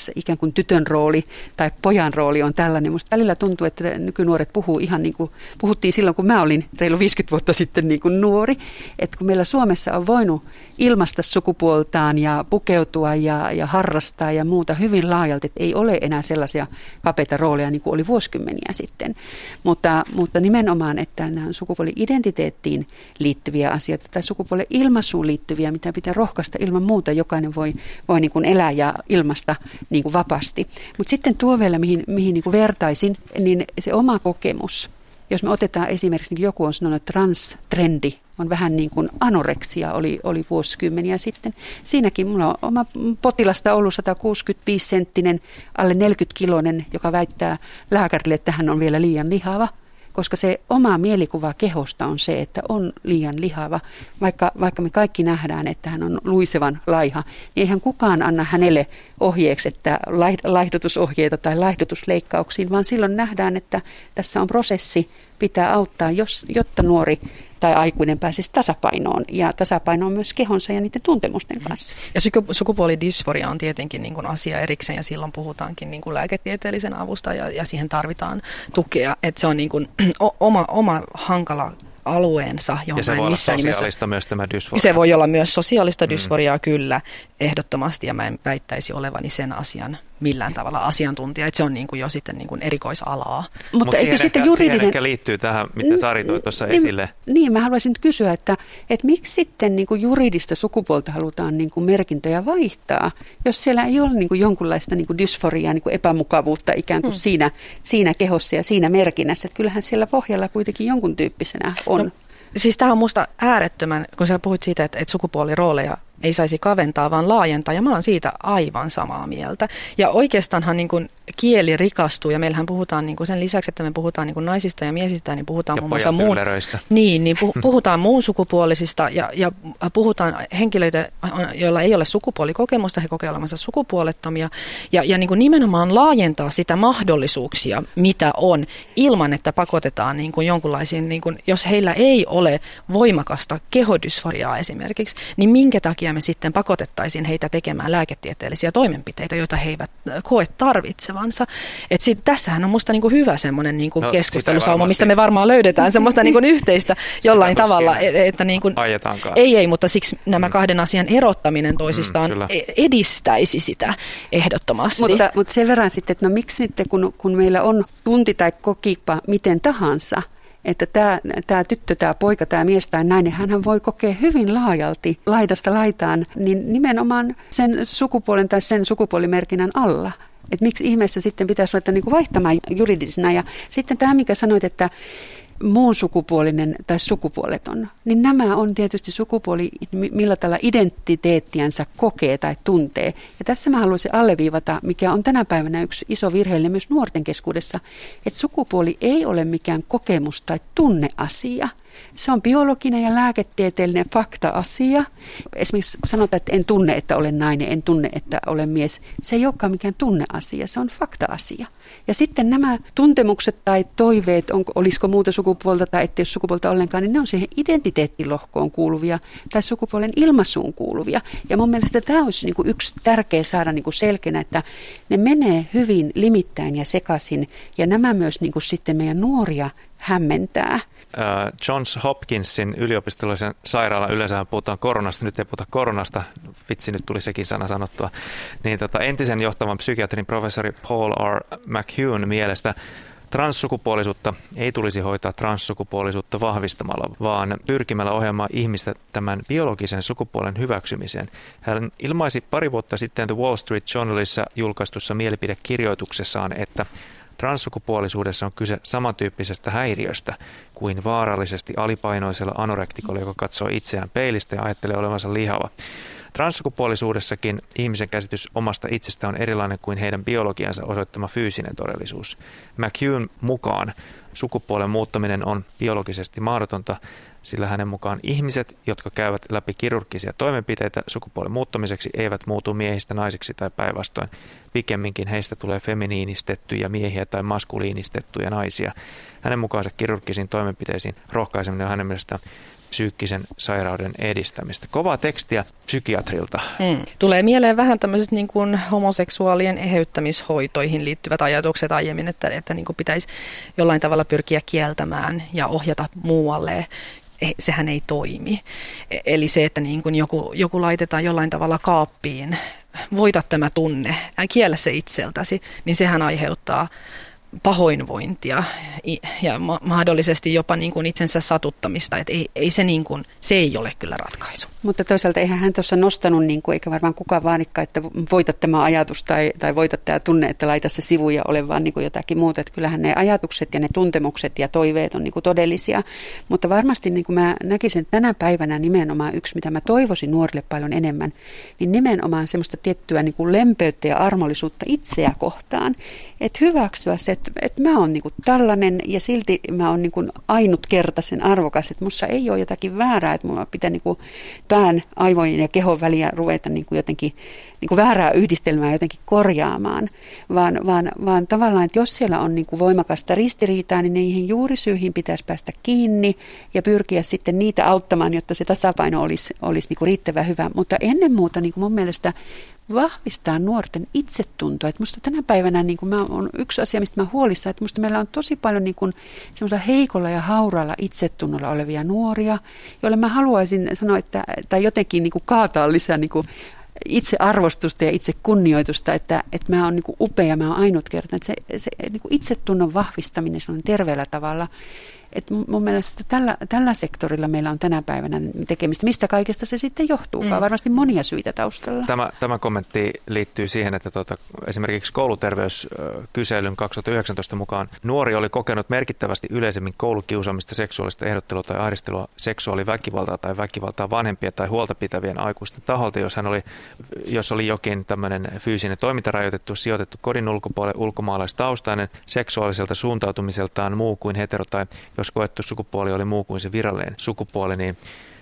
trans ikään kuin tytön rooli tai pojan rooli on tällainen. Musta välillä tuntuu, että nykynuoret puhuu ihan niin kuin puhuttiin silloin, kun mä olin reilu viisikymmentä vuotta sitten niin kuin nuori. Että kun meillä Suomessa on voinut ilmaista sukupuoltaan ja pukeutua ja, ja harrastaa ja muuta hyvin laajalti, että ei ole enää sellaisia kapeita rooleja niin kuin oli vuosikymmeniä sitten. Mutta, mutta nimenomaan, että nämä on sukupuoli-identiteettiin liittyviä asioita tai sukupuolen ilmaisuun liittyviä, mitä pitää rohkaista ilman muuta. Jokainen voi, voi niin kuin elää ja ilmaista niin kuin vapaasti. Mutta sitten tuo vielä, mihin, mihin niin kuin vertaisin, niin se oma kokemus. Jos me otetaan esimerkiksi, niin joku on sanonut, että trans-trendi on vähän niin kuin anoreksia, oli, oli vuosikymmeniä sitten. Siinäkin minulla on oma potilasta ollut sata kuusikymmentäviisi senttinen, alle neljäkymmentä kiloinen, joka väittää lääkärille, että hän on vielä liian lihava. Koska se oma mielikuva kehosta on se, että on liian lihava. Vaikka, vaikka me kaikki nähdään, että hän on luisevan laiha, niin eihän kukaan anna hänelle ohjeeksi, että laihdutusohjeita tai laihdutusleikkauksiin, vaan silloin nähdään, että tässä on prosessi, pitää auttaa, jos, jotta nuori tai aikuinen pääsisi tasapainoon ja tasapainoon myös kehonsa ja niiden tuntemusten kanssa. Ja sukupuolidysforia on tietenkin niin kuin asia erikseen ja silloin puhutaankin niin kuin lääketieteellisen avusta ja, ja siihen tarvitaan tukea, että se on niin kuin oma, oma hankala alueensa, johon ja se voi olla sosiaalista myös tämä dysforia. Se voi olla myös sosiaalista dysforiaa, mm. kyllä, ehdottomasti, ja mä en väittäisi olevani sen asian millään tavalla asiantuntija, että se on niin kuin jo sitten niin kuin erikoisalaa. Mutta Mut eikö sitten ehkä, juridinen... siihen ehkä liittyy tähän, mitä Sari toi tuossa niin, esille. Niin, mä haluaisin nyt kysyä, että, että miksi sitten niin kuin juridista sukupuolta halutaan niin kuin merkintöjä vaihtaa, jos siellä ei ole niin kuin jonkunlaista niin kuin dysforiaa, niin kuin epämukavuutta ikään kuin hmm. siinä, siinä kehossa ja siinä merkinnässä, että kyllähän siellä pohjalla kuitenkin jonkun tyyppisenä on. No, siis tämä on musta äärettömän, kun sä puhuit siitä, että, että sukupuolirooleja ei saisi kaventaa, vaan laajentaa, ja mä oon siitä aivan samaa mieltä. Ja oikeastaanhan niin kuin kieli rikastuu, ja meillähän puhutaan niin kuin sen lisäksi, että me puhutaan niin kuin naisista ja miesistä, niin puhutaan ja muun muassa muun, niin, niin puhutaan muun sukupuolisista, ja, ja puhutaan henkilöitä, joilla ei ole sukupuolikokemusta, he kokee olevansa sukupuolettomia, ja, ja niin kuin nimenomaan laajentaa sitä mahdollisuuksia, mitä on, ilman että pakotetaan niin kuin jonkunlaisiin, niin kuin, jos heillä ei ole voimakasta kehodysforiaa esimerkiksi, niin minkä takia me sitten pakotettaisiin heitä tekemään lääketieteellisiä toimenpiteitä, joita he eivät koe tarvitsevansa. Et sit, tässähän on musta niinku hyvä semmoinen niinku no, keskustelusauma, mistä me varmaan löydetään semmoista niinku yhteistä jollain tavalla. Että niinku, ei, ei, mutta siksi nämä kahden asian erottaminen toisistaan mm, edistäisi sitä ehdottomasti. Mutta, mutta sen verran sitten, että no miksi sitten, kun, kun meillä on tunti tai kokipa miten tahansa, että tämä, tämä tyttö, tämä poika, tämä mies tai nainen, hänhän voi kokea hyvin laajalti laidasta laitaan, niin nimenomaan sen sukupuolen tai sen sukupuolimerkinnän alla. Että miksi ihmeessä sitten pitäisi ruveta niin kuin vaihtamaan juridisena. Ja sitten tämä, mikä sanoit, että muun sukupuolinen tai sukupuoleton, niin nämä on tietysti sukupuoli, millä tällä identiteettiänsä kokee tai tuntee. Ja tässä mä haluaisin alleviivata, mikä on tänä päivänä yksi iso virheellinen myös nuorten keskuudessa, että sukupuoli ei ole mikään kokemus tai tunneasia. Se on biologinen ja lääketieteellinen fakta-asia. Esimerkiksi sanotaan, että en tunne, että olen nainen, en tunne, että olen mies. Se ei olekaan mikään tunneasia, se on fakta-asia. Ja sitten nämä tuntemukset tai toiveet, onko, olisiko muuta sukupuolta tai ettei ole sukupuolta ollenkaan, niin ne on siihen identiteettilohkoon kuuluvia tai sukupuolen ilmaisuun kuuluvia. Ja mun mielestä tämä olisi niin kuin yksi tärkeä saada niin kuin selkeänä, että ne menee hyvin limittäin ja sekaisin. Ja nämä myös niin kuin sitten meidän nuoria hämmentää. Johns Hopkinsin yliopistollisen sairaalan, yleensä puhutaan koronasta, nyt ei puhuta koronasta, vitsi nyt tuli sekin sana sanottua, niin tota, entisen johtavan psykiatrin professori Paul R. McHughen mielestä transsukupuolisuutta ei tulisi hoitaa transsukupuolisuutta vahvistamalla, vaan pyrkimällä ohjaamaan ihmistä tämän biologisen sukupuolen hyväksymiseen. Hän ilmaisi pari vuotta sitten The Wall Street Journalissa julkaistussa mielipidekirjoituksessaan, että transsukupuolisuudessa on kyse samantyyppisestä häiriöstä kuin vaarallisesti alipainoisella anorektikolla, joka katsoo itseään peilistä ja ajattelee olevansa lihava. Transsukupuolisuudessakin ihmisen käsitys omasta itsestä on erilainen kuin heidän biologiansa osoittama fyysinen todellisuus. McHughen mukaan sukupuolen muuttaminen on biologisesti mahdotonta, sillä hänen mukaan ihmiset, jotka käyvät läpi kirurgisia toimenpiteitä sukupuolen muuttamiseksi, eivät muutu miehistä naisiksi tai päinvastoin. Pikemminkin heistä tulee feminiinistettyjä miehiä tai maskuliinistettuja naisia. Hänen mukaansa kirurgisiin toimenpiteisiin rohkaiseminen on hänen mielestään psyykkisen sairauden edistämistä. Kovaa tekstiä psykiatrilta. Mm. Tulee mieleen vähän tämmöiset niin kuin homoseksuaalien eheyttämishoitoihin liittyvät ajatukset aiemmin, että, että niin kuin pitäisi jollain tavalla pyrkiä kieltämään ja ohjata muualle. Sehän ei toimi. Eli se, että niin kuin joku, joku laitetaan jollain tavalla kaappiin, voita tämä tunne, kiellä se itseltäsi, niin sehän aiheuttaa pahoinvointia ja ma- mahdollisesti jopa niin kuin itsensä satuttamista. Et ei, ei se, niin kuin, se ei ole kyllä ratkaisu. Mutta toisaalta eihän hän tuossa nostanut, niin kuin, eikä varmaan kukaan vaadikka, että voita tämä ajatus tai, tai voita tämä tunne, että laita se sivuja ole vaan niin kuin jotakin muuta. Että kyllähän ne ajatukset ja ne tuntemukset ja toiveet on niin kuin todellisia. Mutta varmasti niin kuin mä näkisin tänä päivänä nimenomaan yksi, mitä mä toivoisin nuorille paljon enemmän, niin nimenomaan semmoista tiettyä niin kuin lempeyttä ja armollisuutta itseä kohtaan. Että hyväksyä se, että, että mä oon niin kuin tällainen ja silti mä oon niin kuin ainutkertaisen arvokas, että musta ei ole jotakin väärää, että mulla pitää niin kuin pään, aivojen ja kehon väliä ruveta niin kuin jotenkin niin kuin väärää yhdistelmää jotenkin korjaamaan, vaan, vaan, vaan tavallaan, että jos siellä on niin kuin voimakasta ristiriitaa, niin niihin juurisyihin pitäisi päästä kiinni ja pyrkiä sitten niitä auttamaan, jotta se tasapaino olisi, olisi niin kuin riittävän hyvä. Mutta ennen muuta niin kuin mun mielestä vahvistaa nuorten itsetuntoa. Että musta tänä päivänä niin kuin mä on yksi asia, mistä mä huolissaan, että musta meillä on tosi paljon niin kuin semmoisella heikolla ja hauraalla itsetunnolla olevia nuoria, joille mä haluaisin sanoa, että, tai jotenkin niin kuin kaataa lisää niin kuin itsearvostusta ja itse kunnioitusta, että, että mä oon niin kuin upea, mä oon ainutkertainen. Että se, se niin kuin itsetunnon vahvistaminen se on terveellä tavalla. Että mun mielestä tällä, tällä sektorilla meillä on tänä päivänä tekemistä. Mistä kaikesta se sitten johtuukaan? Mm. Varmasti monia syitä taustalla. Tämä, tämä kommentti liittyy siihen, että tuota, esimerkiksi kouluterveyskyselyn kaksituhattayhdeksäntoista mukaan nuori oli kokenut merkittävästi yleisemmin koulukiusaamista, seksuaalista ehdottelua tai ahdistelua, seksuaaliväkivaltaa tai väkivaltaa vanhempia tai huolta pitävien aikuisten taholta, jos hän oli, jos oli jokin tämmöinen fyysinen toimintarajoitettu, sijoitettu kodin ulkopuolelle, ulkomaalaistaustainen, seksuaaliselta suuntautumiseltaan muu kuin hetero tai jos koettu sukupuoli oli muu kuin se virallinen sukupuoli, niin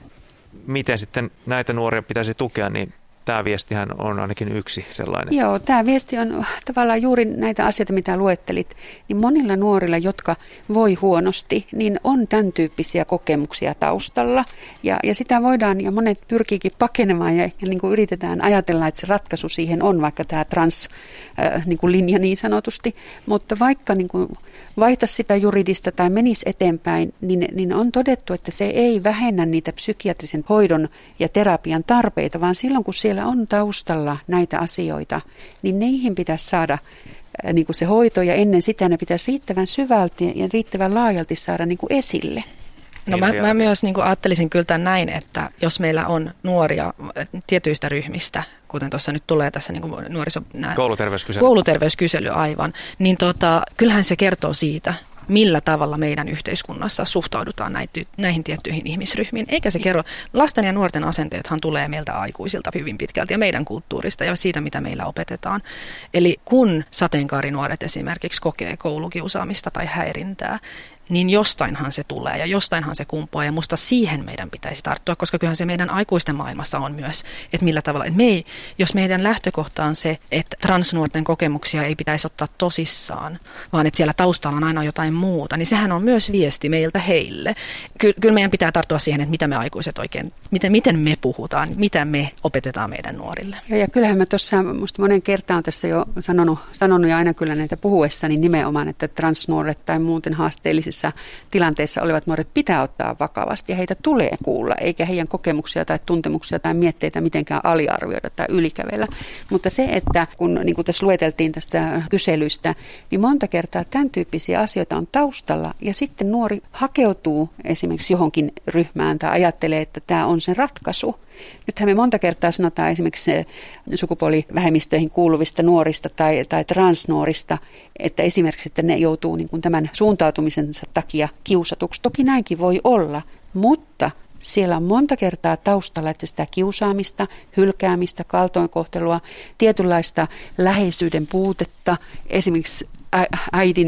miten sitten näitä nuoria pitäisi tukea, niin tämä viestihän on ainakin yksi sellainen. Joo, tämä viesti on tavallaan juuri näitä asioita, mitä luettelit, niin monilla nuorilla, jotka voi huonosti, niin on tämän tyyppisiä kokemuksia taustalla. Ja, ja sitä voidaan, ja monet pyrkiikin pakenemaan, ja, ja niin kuin yritetään ajatella, että se ratkaisu siihen on vaikka tämä trans-linja äh, niin kuin linja niin sanotusti, mutta vaikka niin kuin vaihtaisi sitä juridista tai menisi eteenpäin, niin, niin on todettu, että se ei vähennä niitä psykiatrisen hoidon ja terapian tarpeita, vaan silloin kun siellä on taustalla näitä asioita, niin niihin pitäisi saada niin kuin se hoito ja ennen sitä ne pitäisi riittävän syvälti ja riittävän laajalti saada niin kuin esille. No mä, mä myös niin kuin ajattelisin kyllä tämän näin, että jos meillä on nuoria tietyistä ryhmistä, kuten tuossa nyt tulee tässä niin kuin nuoriso... Kouluterveyskysely. Kouluterveyskysely aivan, niin tota, kyllähän se kertoo siitä, millä tavalla meidän yhteiskunnassa suhtaudutaan näitä, näihin tiettyihin ihmisryhmiin. Eikä se kerro, lasten ja nuorten asenteethan tulee meiltä aikuisilta hyvin pitkälti ja meidän kulttuurista ja siitä, mitä meillä opetetaan. Eli kun sateenkaarinuoret esimerkiksi kokee koulukiusaamista tai häirintää, niin jostainhan se tulee ja jostainhan se kumpuaa ja musta siihen meidän pitäisi tarttua, koska kyllähän se meidän aikuisten maailmassa on myös, että millä tavalla, että me ei, jos meidän lähtökohta on se, että transnuorten kokemuksia ei pitäisi ottaa tosissaan, vaan että siellä taustalla on aina jotain muuta, niin sehän on myös viesti meiltä heille. Ky- kyllä meidän pitää tarttua siihen, että mitä me aikuiset oikein, miten, miten me puhutaan, mitä me opetetaan meidän nuorille. Ja, ja kyllähän mä tuossa, musta monen kertaan tässä jo sanonut, sanonut ja aina kyllä näitä puhuessani nimenomaan, että transnuoret tai muuten haasteellisissa tilanteissa olevat nuoret pitää ottaa vakavasti ja heitä tulee kuulla, eikä heidän kokemuksia tai tuntemuksia tai mietteitä mitenkään aliarvioida tai ylikävellä. Mutta se, että kun niin kuin tässä lueteltiin tästä kyselystä, niin monta kertaa tämän tyyppisiä asioita on taustalla ja sitten nuori hakeutuu esimerkiksi johonkin ryhmään tai ajattelee, että tämä on se ratkaisu. Nythän me monta kertaa sanotaan esimerkiksi sukupuolivähemmistöihin kuuluvista nuorista tai, tai transnuorista, että esimerkiksi että ne joutuu niin kuin tämän suuntautumisensa takia kiusatuksi. Toki näinkin voi olla, mutta siellä on monta kertaa taustalla, että sitä kiusaamista, hylkäämistä, kaltoinkohtelua, tietynlaista läheisyyden puutetta, esimerkiksi äidin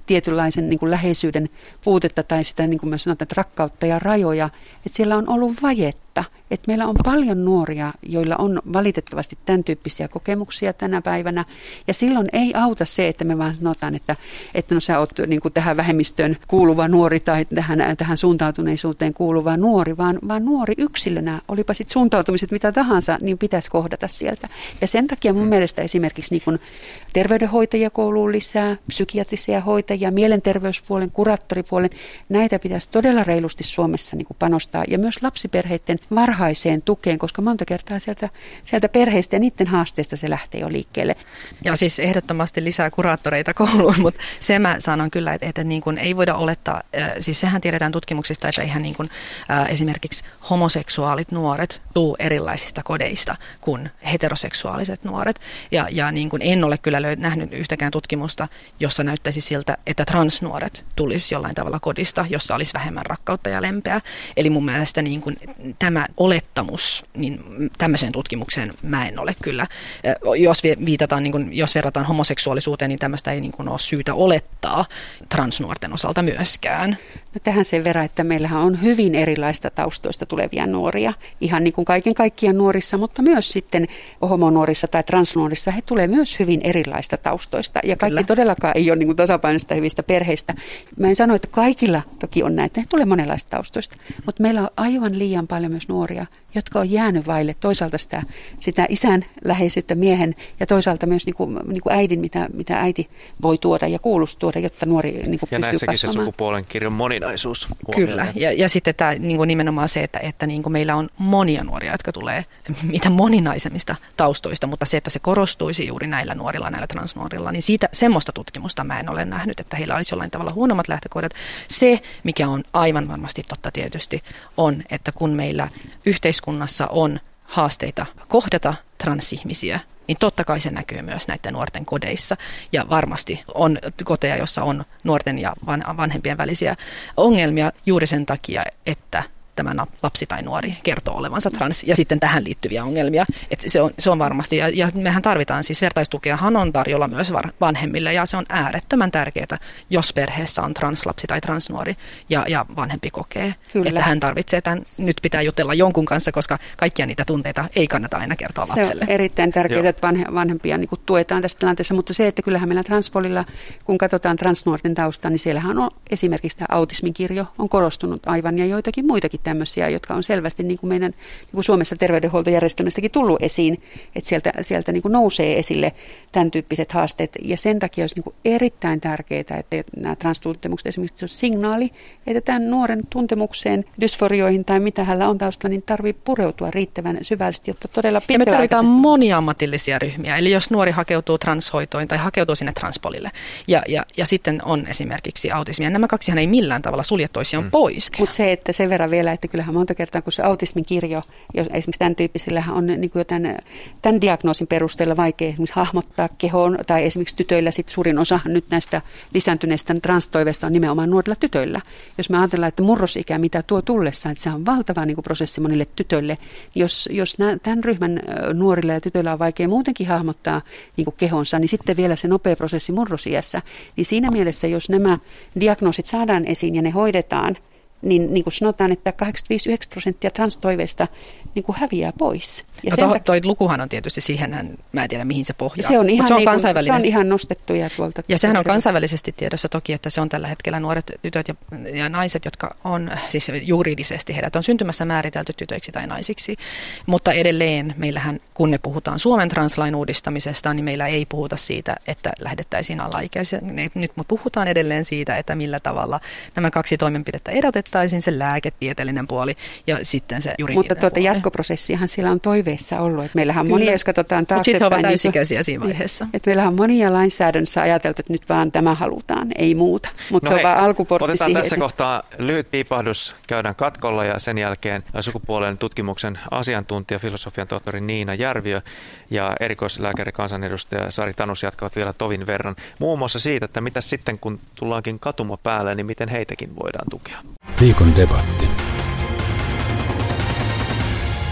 tietynlaisen niin kuin läheisyyden puutetta tai sitä, niin kuin mä sanotaan, että rakkautta ja rajoja, että siellä on ollut vajetta. Että meillä on paljon nuoria, joilla on valitettavasti tämän tyyppisiä kokemuksia tänä päivänä. Ja silloin ei auta se, että me vaan sanotaan, että, että no sä oot niin kuin tähän vähemmistöön kuuluva nuori tai tähän, tähän suuntautuneisuuteen kuuluva nuori, vaan, vaan nuori yksilönä, olipa sitten suuntautumiset mitä tahansa, niin pitäisi kohdata sieltä. Ja sen takia mun mielestä esimerkiksi niin kuin terveydenhoitajia kouluun lisää, psykiatrisia hoitajia, mielenterveyspuolen, kuraattoripuolen, näitä pitäisi todella reilusti Suomessa niin kuin panostaa. Ja myös lapsiperheiden varhaiseen tukeen, koska monta kertaa sieltä, sieltä perheistä ja niiden haasteista se lähtee jo liikkeelle. Ja siis ehdottomasti lisää kuraattoreita kouluun, mutta se mä sanon kyllä, että, että niin kuin ei voida olettaa, siis sehän tiedetään tutkimuksista, että eihän niin kuin, äh, esimerkiksi homoseksuaalit nuoret tuu erilaisista kodeista kuin heteroseksuaaliset nuoret. Ja, ja niin kuin en ole kyllä löy- nähnyt yhtäkään tutkimusta, jossa näyttäisi siltä, että transnuoret tulisi jollain tavalla kodista, jossa olisi vähemmän rakkautta ja lempeää. Eli mun mielestä niin kuin tämä olettamus, niin tämmöiseen tutkimukseen mä en ole kyllä. Jos viitataan, niin kuin, jos verrataan homoseksuaalisuuteen, niin tämmöistä ei niin kuin ole syytä olettaa transnuorten osalta myöskään. No tähän sen verran, että meillähän on hyvin erilaista taustoista tulevia nuoria. Ihan niin kuin kaiken kaikkiaan nuorissa, mutta myös sitten homonuorissa tai transnuorissa he tulee myös hyvin erilaista taustoista. Ja kaikki kyllä. Todellakaan ei ole niin kuin tasapainoista hyvistä perheistä. Mä en sano, että kaikilla toki on näitä, he tulee monenlaista taustoista. Mutta meillä on aivan liian paljon myös nuoria, jotka on jäänyt vaille toisaalta sitä, sitä isän läheisyyttä miehen ja toisaalta myös niin kuin, niin kuin äidin, mitä, mitä äiti voi tuoda ja kuuluisi tuoda, jotta nuori niin kuin pystyy kasvamaan. Ja näissäkin se sukupuolen kirjon moninaisuus. Kyllä, ja, ja sitten tämä niin kuin nimenomaan se, että, että niin kuin meillä on monia nuoria, jotka tulee mitä moninaisemmista taustoista, mutta se, että se korostuisi juuri näillä nuorilla, näillä transnuorilla, niin siitä semmoista tutkimusta mä en ole nähnyt, että heillä olisi jollain tavalla huonommat lähtökohdat. Se, mikä on aivan varmasti totta tietysti, on, että kun meillä yhteiskunnassa on haasteita kohdata transihmisiä, niin totta kai se näkyy myös näiden nuorten kodeissa. Ja varmasti on koteja, jossa on nuorten ja vanhempien välisiä ongelmia juuri sen takia, että tämä lapsi tai nuori kertoo olevansa trans ja sitten tähän liittyviä ongelmia. Että se, on, se on varmasti, ja, ja mehän tarvitaan siis vertaistukeahan on tarjolla myös vanhemmille ja se on äärettömän tärkeää, jos perheessä on translapsi tai transnuori ja, ja vanhempi kokee, Kyllä. että hän tarvitsee tämän, nyt pitää jutella jonkun kanssa, koska kaikkia niitä tunteita ei kannata aina kertoa se lapselle. Se on erittäin tärkeää, Joo. että vanhempia niin kuin tuetaan tässä tilanteessa, mutta se, että kyllähän meillä Transpolilla, kun katsotaan transnuorten taustaa, niin siellähän on esimerkiksi tämä autismin kirjo on korostunut aivan ja joitakin muitakin tämmöisiä, jotka on selvästi niin kuin meidän niin kuin Suomessa terveydenhuoltojärjestelmästäkin tullut esiin, että sieltä, sieltä niin kuin nousee esille tämän tyyppiset haasteet. Ja sen takia olisi niin kuin erittäin tärkeää, että nämä transtuntemukset esimerkiksi se on signaali, että tämän nuoren tuntemukseen, dysforioihin tai mitä hänellä on taustalla, niin tarvitsee pureutua riittävän syvällisesti, jotta todella pitkällä ja me tarvitaan aikana moniammatillisia ryhmiä. Eli jos nuori hakeutuu transhoitoon tai hakeutuu sinne transpolille ja, ja, ja sitten on esimerkiksi autismia, nämä kaksihan ei millään tavalla sulje toisiaan mm. pois. Mutta se, että sen verran vielä, että kyllähän monta kertaa, kun se autismin kirjo, jos esimerkiksi tämän tyyppisillähän on niin kuin tämän, tämän diagnoosin perusteella vaikea esimerkiksi hahmottaa kehoon, tai esimerkiksi tytöillä sit suurin osa nyt näistä lisääntyneistä transtoiveista on nimenomaan nuorilla tytöillä. Jos me ajatellaan, että murrosikä, mitä tuo tullessaan, että se on valtava niin kuin prosessi monille tytöille, jos, jos nä, tämän ryhmän nuorilla ja tytöillä on vaikea muutenkin hahmottaa niin kuin kehonsa, niin sitten vielä se nopea prosessi murrosiässä, niin siinä mielessä, jos nämä diagnoosit saadaan esiin ja ne hoidetaan, niin, niin kuin sanotaan, että kahdeksankymmentäviisi yhdeksänkymmentä prosenttia transtoiveista niin kuin häviää pois. Ja no to, toi lukuhan on tietysti siihen, mä en tiedä mihin se pohjaa. Se on ihan, se on niin se on ihan nostettuja tuolta. Ja sehän on kansainvälisesti tiedossa toki, että se on tällä hetkellä nuoret tytöt ja, ja naiset, jotka on siis juridisesti heidät on syntymässä määritelty tytöiksi tai naisiksi. Mutta edelleen meillähän, kun me puhutaan Suomen translain uudistamisesta, niin meillä ei puhuta siitä, että lähdettäisiin alaikäisiä. Nyt me puhutaan edelleen siitä, että millä tavalla nämä kaksi toimenpidettä erotettaisiin, se lääketieteellinen puoli ja sitten se juridinen Mutta tuota puoli. Jatkoprosessiahan siellä on toiveissa ollut, että meillähän on monia, jos katsotaan taaksepäin. Mutta sitten he ovat täysikäisiä siinä vaiheessa. Että meillähän on monia lainsäädännössä ajateltu, että nyt vaan tämä halutaan, ei muuta. Mutta no se hei, on vaan alkuportti otetaan siihen. tässä kohtaa lyhyt piipahdus, käydään katkolla ja sen jälkeen sukupuolen tutkimuksen asiantuntija, filosofian tohtori Niina Järviö ja erikoislääkäri kansanedustaja Sari Tanus jatkavat vielä tovin verran. Muun muassa siitä, että mitä sitten kun tullaankin katuma päälle, niin miten heitäkin voidaan tukea. Viikon debatti.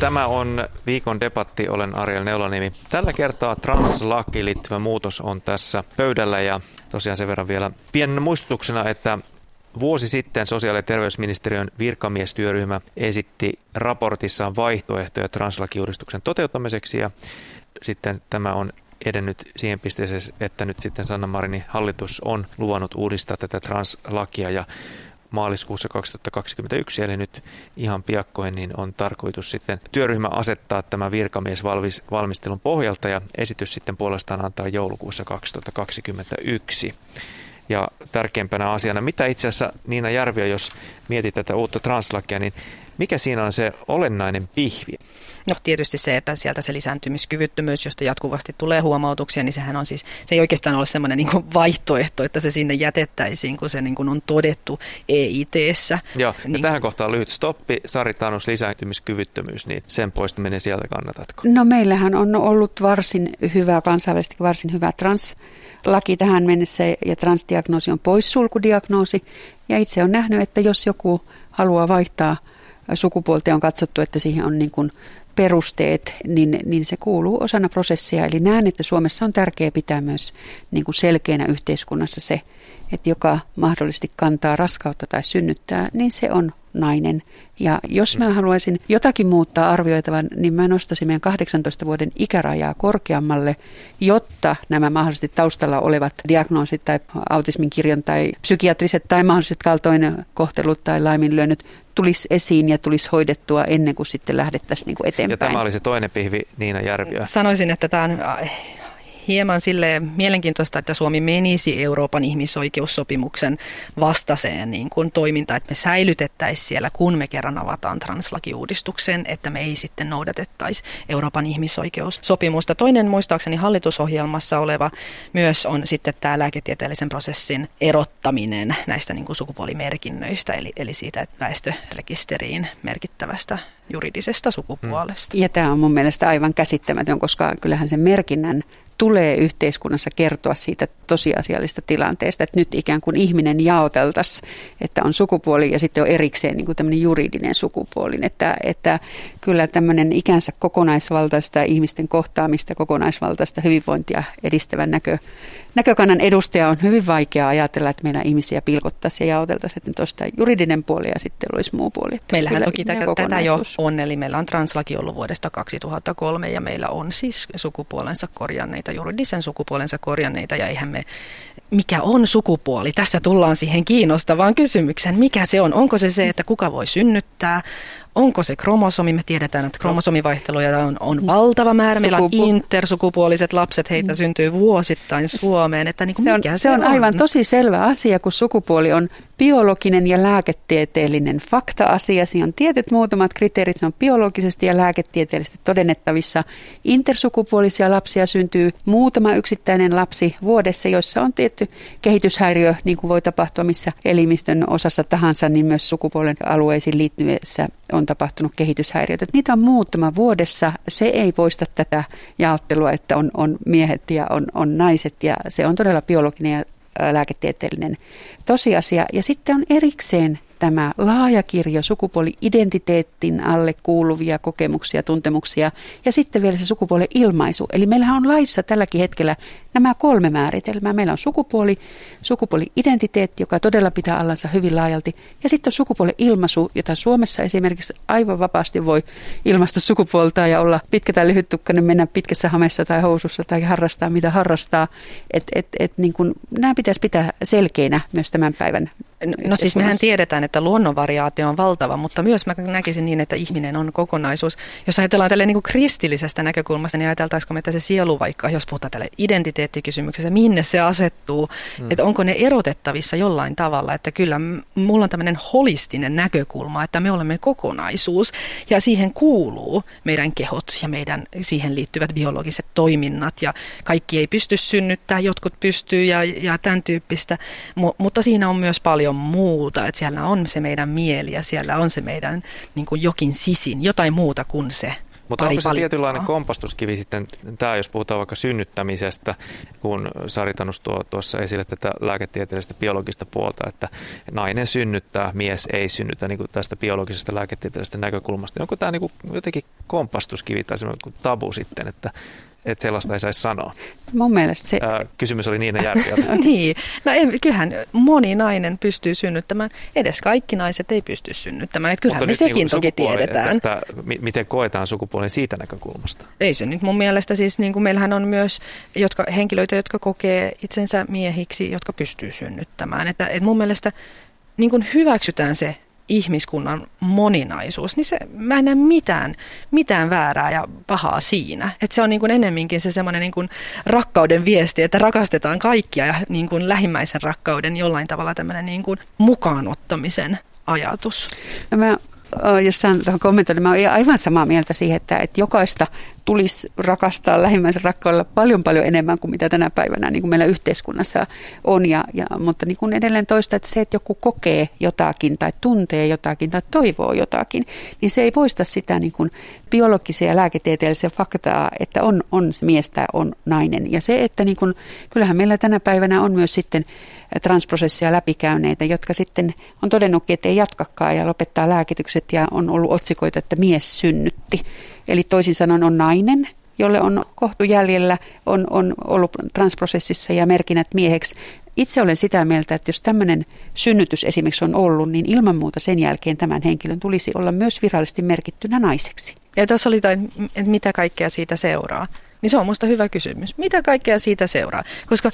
Tämä on viikon debatti, olen Ariel Neulaniemi. Tällä kertaa translakiin liittyvä muutos on tässä pöydällä ja tosiaan sen verran vielä pienenä muistutuksena, että vuosi sitten sosiaali- ja terveysministeriön virkamiestyöryhmä esitti raportissaan vaihtoehtoja translakiuudistuksen toteuttamiseksi ja sitten tämä on edennyt siihen pisteeseen, että nyt sitten Sanna Marinin hallitus on luvannut uudistaa tätä translakia ja maaliskuussa kaksituhattakaksikymmentäyksi, eli nyt ihan piakkoin, niin on tarkoitus sitten työryhmä asettaa tämä virkamiesvalmistelun pohjalta ja esitys sitten puolestaan antaa joulukuussa kaksituhattakaksikymmentäyksi. Ja tärkeimpänä asiana, mitä itse asiassa Niina Järviö, jos mietit tätä uutta translakia, niin mikä siinä on se olennainen pihvi? No tietysti se, että sieltä se lisääntymiskyvyttömyys, josta jatkuvasti tulee huomautuksia, niin sehän on siis, se ei oikeastaan ole semmoinen niin kuin vaihtoehto, että se sinne jätettäisiin, kun se niin kuin on todettu E I T:ssä. Joo, ja niin, tähän kohtaan lyhyt stoppi. Sari Tanus, lisääntymiskyvyttömyys, niin sen poistaminen sieltä kannatatko? No meillähän on ollut varsin hyvä, kansainvälisesti varsin hyvä translaki tähän mennessä ja transdiagnoosi on poissulkudiagnoosi. Ja itse olen nähnyt, että jos joku haluaa vaihtaa sukupuolta ja on katsottu, että siihen on niin kuin perusteet, niin, niin se kuuluu osana prosessia. Eli näen, että Suomessa on tärkeää pitää myös niin kuin selkeänä yhteiskunnassa se, että joka mahdollisesti kantaa raskautta tai synnyttää, niin se on nainen. Ja jos mä haluaisin jotakin muuttaa arvioitavan, niin mä nostaisin meidän kahdeksantoista vuoden ikärajaa korkeammalle, jotta nämä mahdollisesti taustalla olevat diagnoosit tai autismin kirjon tai psykiatriset tai mahdolliset kaltoinkohtelut tai laiminlyönnöt tulisi esiin ja tulisi hoidettua ennen kuin sitten lähdettäisiin niin kuin eteenpäin. Ja tämä oli se toinen pihvi, Niina Järviö. Sanoisin, että tämä on hieman silleen mielenkiintoista, että Suomi menisi Euroopan ihmisoikeussopimuksen vastaiseen niin kuin toimintaan, että me säilytettäisiin siellä, kun me kerran avataan translakiuudistuksen, että me ei sitten noudatettaisi Euroopan ihmisoikeussopimusta. Toinen muistaakseni hallitusohjelmassa oleva myös on sitten tämä lääketieteellisen prosessin erottaminen näistä niin kuin sukupuolimerkinnöistä, eli, eli siitä väestörekisteriin merkittävästä juridisesta sukupuolesta. Ja tämä on mun mielestä aivan käsittämätön, koska kyllähän sen merkinnän tulee yhteiskunnassa kertoa siitä tosiasiallisesta tilanteesta, että nyt ikään kuin ihminen jaoteltaisiin, että on sukupuoli ja sitten on erikseen niin kuin tämmöinen juridinen sukupuoli, että, että kyllä tämmöinen ikänsä kokonaisvaltaista ihmisten kohtaamista, kokonaisvaltaista hyvinvointia edistävän näkö, näkökannan edustaja on hyvin vaikea ajatella, että meillä ihmisiä pilkottaisiin ja jaoteltaisiin, että nyt olisi tämä juridinen puoli ja sitten olisi muu puoli. Meillähän toki tätä, tätä jo on, eli meillä on translaki ollut vuodesta kaksituhattakolme ja meillä on siis sukupuolensa korjanneita, juridisen sukupuolensa korjanneita ja eihän me, mikä on sukupuoli? Tässä tullaan siihen kiinnostavaan kysymykseen. Mikä se on? Onko se se, että kuka voi synnyttää? Onko se kromosomi? Me tiedetään, että kromosomivaihteluja on, on valtava määrä. Meillä on intersukupuoliset lapset, heitä syntyy vuosittain Suomeen. Että niin kuin se, on, mikä se on aivan tosi selvä asia, kun sukupuoli on biologinen ja lääketieteellinen fakta-asia. Siinä on tietyt muutamat kriteerit, se on biologisesti ja lääketieteellisesti todennettavissa. Intersukupuolisia lapsia syntyy muutama yksittäinen lapsi vuodessa, joissa on tietty kehityshäiriö, niin kuin voi tapahtua missä elimistön osassa tahansa, niin myös sukupuolen alueisiin liittyvissä on tapahtunut kehityshäiriöitä. Niitä on muutama vuodessa. Se ei poista tätä jaottelua, että on, on miehet ja on, on naiset ja se on todella biologinen ja lääketieteellinen tosiasia. Ja sitten on erikseen tämä laaja kirjo sukupuoli-identiteetin alle kuuluvia kokemuksia, tuntemuksia ja sitten vielä se sukupuolen ilmaisu. Eli meillähän on laissa tälläkin hetkellä nämä kolme määritelmää. Meillä on sukupuoli, sukupuoli-identiteetti, joka todella pitää allansa hyvin laajalti ja sitten on sukupuolen ilmaisu, jota Suomessa esimerkiksi aivan vapaasti voi ilmaista sukupuolta ja olla pitkä tai lyhyttukkainen, mennä pitkässä hamessa tai housussa tai harrastaa mitä harrastaa. Et, et, et, niin kun, nämä pitäisi pitää selkeinä myös tämän päivän. No siis mehän tiedetään, että luonnonvariaatio on valtava, mutta myös mä näkisin niin, että ihminen on kokonaisuus. Jos ajatellaan tälle niin kuin kristillisestä näkökulmasta, niin ajateltaisiko me, että se sielu vaikka, jos puhutaan tälle identiteettikysymyksessä, minne se asettuu, hmm. että onko ne erotettavissa jollain tavalla, että kyllä mulla on tämmöinen holistinen näkökulma, että me olemme kokonaisuus ja siihen kuuluu meidän kehot ja meidän siihen liittyvät biologiset toiminnat ja kaikki ei pysty synnyttämään, jotkut pystyy ja, ja tämän tyyppistä, M- mutta siinä on myös paljon muuta, että siellä on se meidän mieli ja siellä on se meidän niin kuin jokin sisin, jotain muuta kuin se Mutta onko se tietynlainen kompastuskivi sitten, tämä jos puhutaan vaikka synnyttämisestä, kun Sari Tanus tuo tuossa esille tätä lääketieteellistä biologista puolta, että nainen synnyttää, mies ei synnytä niin kuin tästä biologisesta lääketieteellisestä näkökulmasta. Onko tämä niin kuin jotenkin kompastuskivi tai semmoinen tabu sitten, että että sellaista ei saisi sanoa? Mun mielestä se... Ää, kysymys oli Niina Järviä. Niin, no ei, kyllähän moni nainen pystyy synnyttämään, edes kaikki naiset ei pysty synnyttämään, että kyllähän me sekin niin toki tiedetään. Tästä, miten koetaan sukupuolen siitä näkökulmasta? Ei se nyt mun mielestä siis, niin kuin meillähän on myös jotka, henkilöitä, jotka kokee itsensä miehiksi, jotka pystyy synnyttämään, että, että mun mielestä niin kuin hyväksytään se ihmiskunnan moninaisuus, niin se, mä en näe mitään, mitään väärää ja pahaa siinä. Että se on niin kuin enemminkin se semmoinen niin kuin rakkauden viesti, että rakastetaan kaikkia ja niin kuin lähimmäisen rakkauden jollain tavalla tämmöinen niin kuin mukaanottamisen ajatus. No mä, jos saan tuohon kommentoida, niin mä olen aivan samaa mieltä siihen, että, että jokaista tulisi rakastaa lähimmäisen rakkaudella paljon paljon enemmän kuin mitä tänä päivänä niin kuin meillä yhteiskunnassa on. Ja, ja, mutta niin kuin edelleen toista, että se, että joku kokee jotakin tai tuntee jotakin tai toivoo jotakin, niin se ei poista sitä niin kuin biologisia ja lääketieteellisiä faktaa, että on, on mies tai on nainen. Ja se, että niin kuin, kyllähän meillä tänä päivänä on myös sitten transprosessia läpikäyneitä, jotka sitten on todennutkin, että ei jatkakaan ja lopettaa lääkitykset ja on ollut otsikoita, että mies synnytti. Eli toisin sanoen on nainen, jolle on kohtu jäljellä, on, on ollut transprosessissa ja merkinnät mieheksi. Itse olen sitä mieltä, että jos tämmöinen synnytys esimerkiksi on ollut, niin ilman muuta sen jälkeen tämän henkilön tulisi olla myös virallisesti merkittynä naiseksi. Ja tuossa oli toi, että mitä kaikkea siitä seuraa. Niin se on musta hyvä kysymys. Mitä kaikkea siitä seuraa? Koska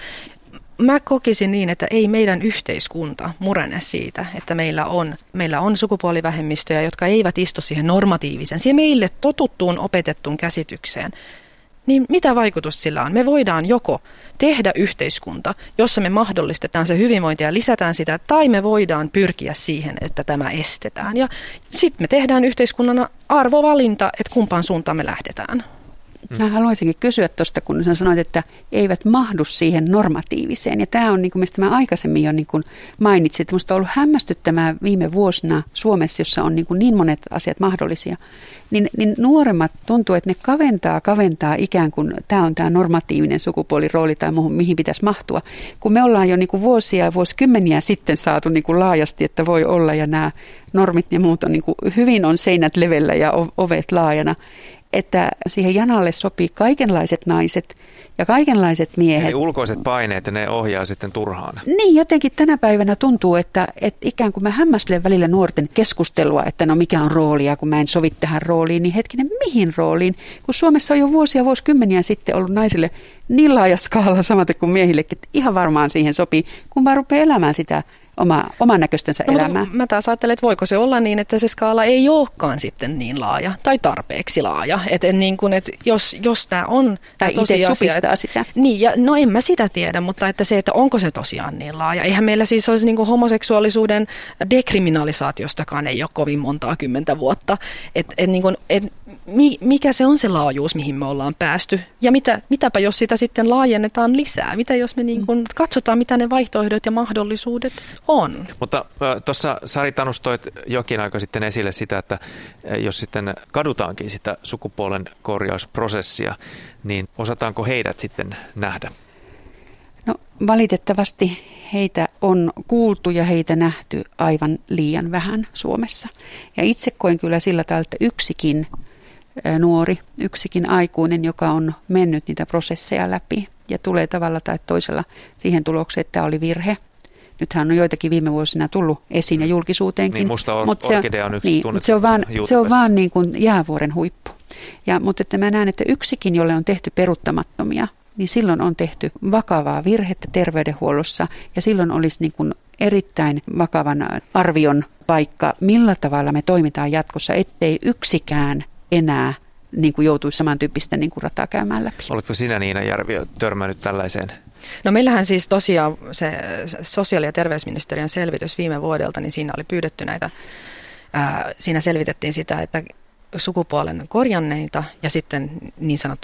mä kokisin niin, että ei meidän yhteiskunta murene siitä, että meillä on, meillä on sukupuolivähemmistöjä, jotka eivät istu siihen normatiivisen, siihen meille totuttuun opetettuun käsitykseen. Niin mitä vaikutus sillä on? Me voidaan joko tehdä yhteiskunta, jossa me mahdollistetaan se hyvinvointi ja lisätään sitä, tai me voidaan pyrkiä siihen, että tämä estetään. Ja sitten me tehdään yhteiskunnana arvovalinta, että kumpaan suuntaan me lähdetään. Mä haluaisinkin kysyä tuosta, kun sä sanoit, että eivät mahdu siihen normatiiviseen. Ja tämä on, niin kuin mistä mä aikaisemmin jo niin kuin mainitsin, että musta on ollut hämmästyttämää viime vuosina Suomessa, jossa on niin, kuin niin monet asiat mahdollisia. Niin, niin nuoremmat tuntuu, että ne kaventaa, kaventaa ikään kuin tämä on tämä normatiivinen sukupuolirooli tai muuhun, mihin pitäisi mahtua. Kun me ollaan jo niin kuin vuosia ja vuosikymmeniä sitten saatu niin kuin laajasti, että voi olla ja nämä normit ja muut on niin kuin, hyvin on seinät levellä ja ovet laajana. Että siihen janalle sopii kaikenlaiset naiset ja kaikenlaiset miehet. Eli ulkoiset paineet ja ne ohjaa sitten turhaan. Niin, jotenkin tänä päivänä tuntuu, että, että ikään kuin mä hämmästelen välillä nuorten keskustelua, että no mikä on rooli ja kun mä en sovi tähän rooliin, niin hetkinen, mihin rooliin? Kun Suomessa on jo vuosia vuosikymmeniä sitten ollut naisille niin laaja skaala samaten kuin miehillekin, että ihan varmaan siihen sopii, kun vaan rupeaa elämään sitä Oma, oman näköistensä no, elämää. Mä taas ajattelen, että voiko se olla niin, että se skaala ei olekaan sitten niin laaja tai tarpeeksi laaja. Että niin kuin, että jos, jos tämä on tai itse supistaa sitä. Niin, ja, no en mä sitä tiedä, mutta että se, että onko se tosiaan niin laaja. Eihän meillä siis olisi niin kuin homoseksuaalisuuden dekriminalisaatiostakaan ei ole kovin montaa kymmentä vuotta. Että et niin kuin, et mikä se on se laajuus, mihin me ollaan päästy. Ja mitä, mitäpä jos sitä sitten laajennetaan lisää? Mitä jos me niin kuin katsotaan, mitä ne vaihtoehdot ja mahdollisuudet on. Mutta tuossa Sari Tanus toit jokin aika sitten esille sitä, että jos sitten kadutaankin sitä sukupuolen korjausprosessia, niin osataanko heidät sitten nähdä? No valitettavasti heitä on kuultu ja heitä nähty aivan liian vähän Suomessa. Ja itse koen kyllä sillä tavalla, että yksikin nuori, yksikin aikuinen, joka on mennyt niitä prosesseja läpi ja tulee tavalla tai toisella siihen tulokseen, että tämä oli virhe. Nythän on joitakin viime vuosina tullut esiin ja julkisuuteenkin. Niin, musta orkidea on yksi niin, tunnettu. Se on vaan, se on vaan niin kuin jäävuoren huippu. Ja, mutta että mä näen, että yksikin, jolle on tehty peruuttamattomia, niin silloin on tehty vakavaa virhettä terveydenhuollossa. Ja silloin olisi niin kuin erittäin vakavan arvion paikka, millä tavalla me toimitaan jatkossa, ettei yksikään enää niin kuin joutuisi samantyyppistä niin kuin rataa käymään läpi. Oletko sinä, Niina Järviö, törmännyt tällaiseen? No meillähän siis tosiaan se sosiaali- ja terveysministeriön selvitys viime vuodelta, niin siinä oli pyydetty näitä, ää, siinä selvitettiin sitä, että sukupuolen korjanneita ja sitten niin sanottuja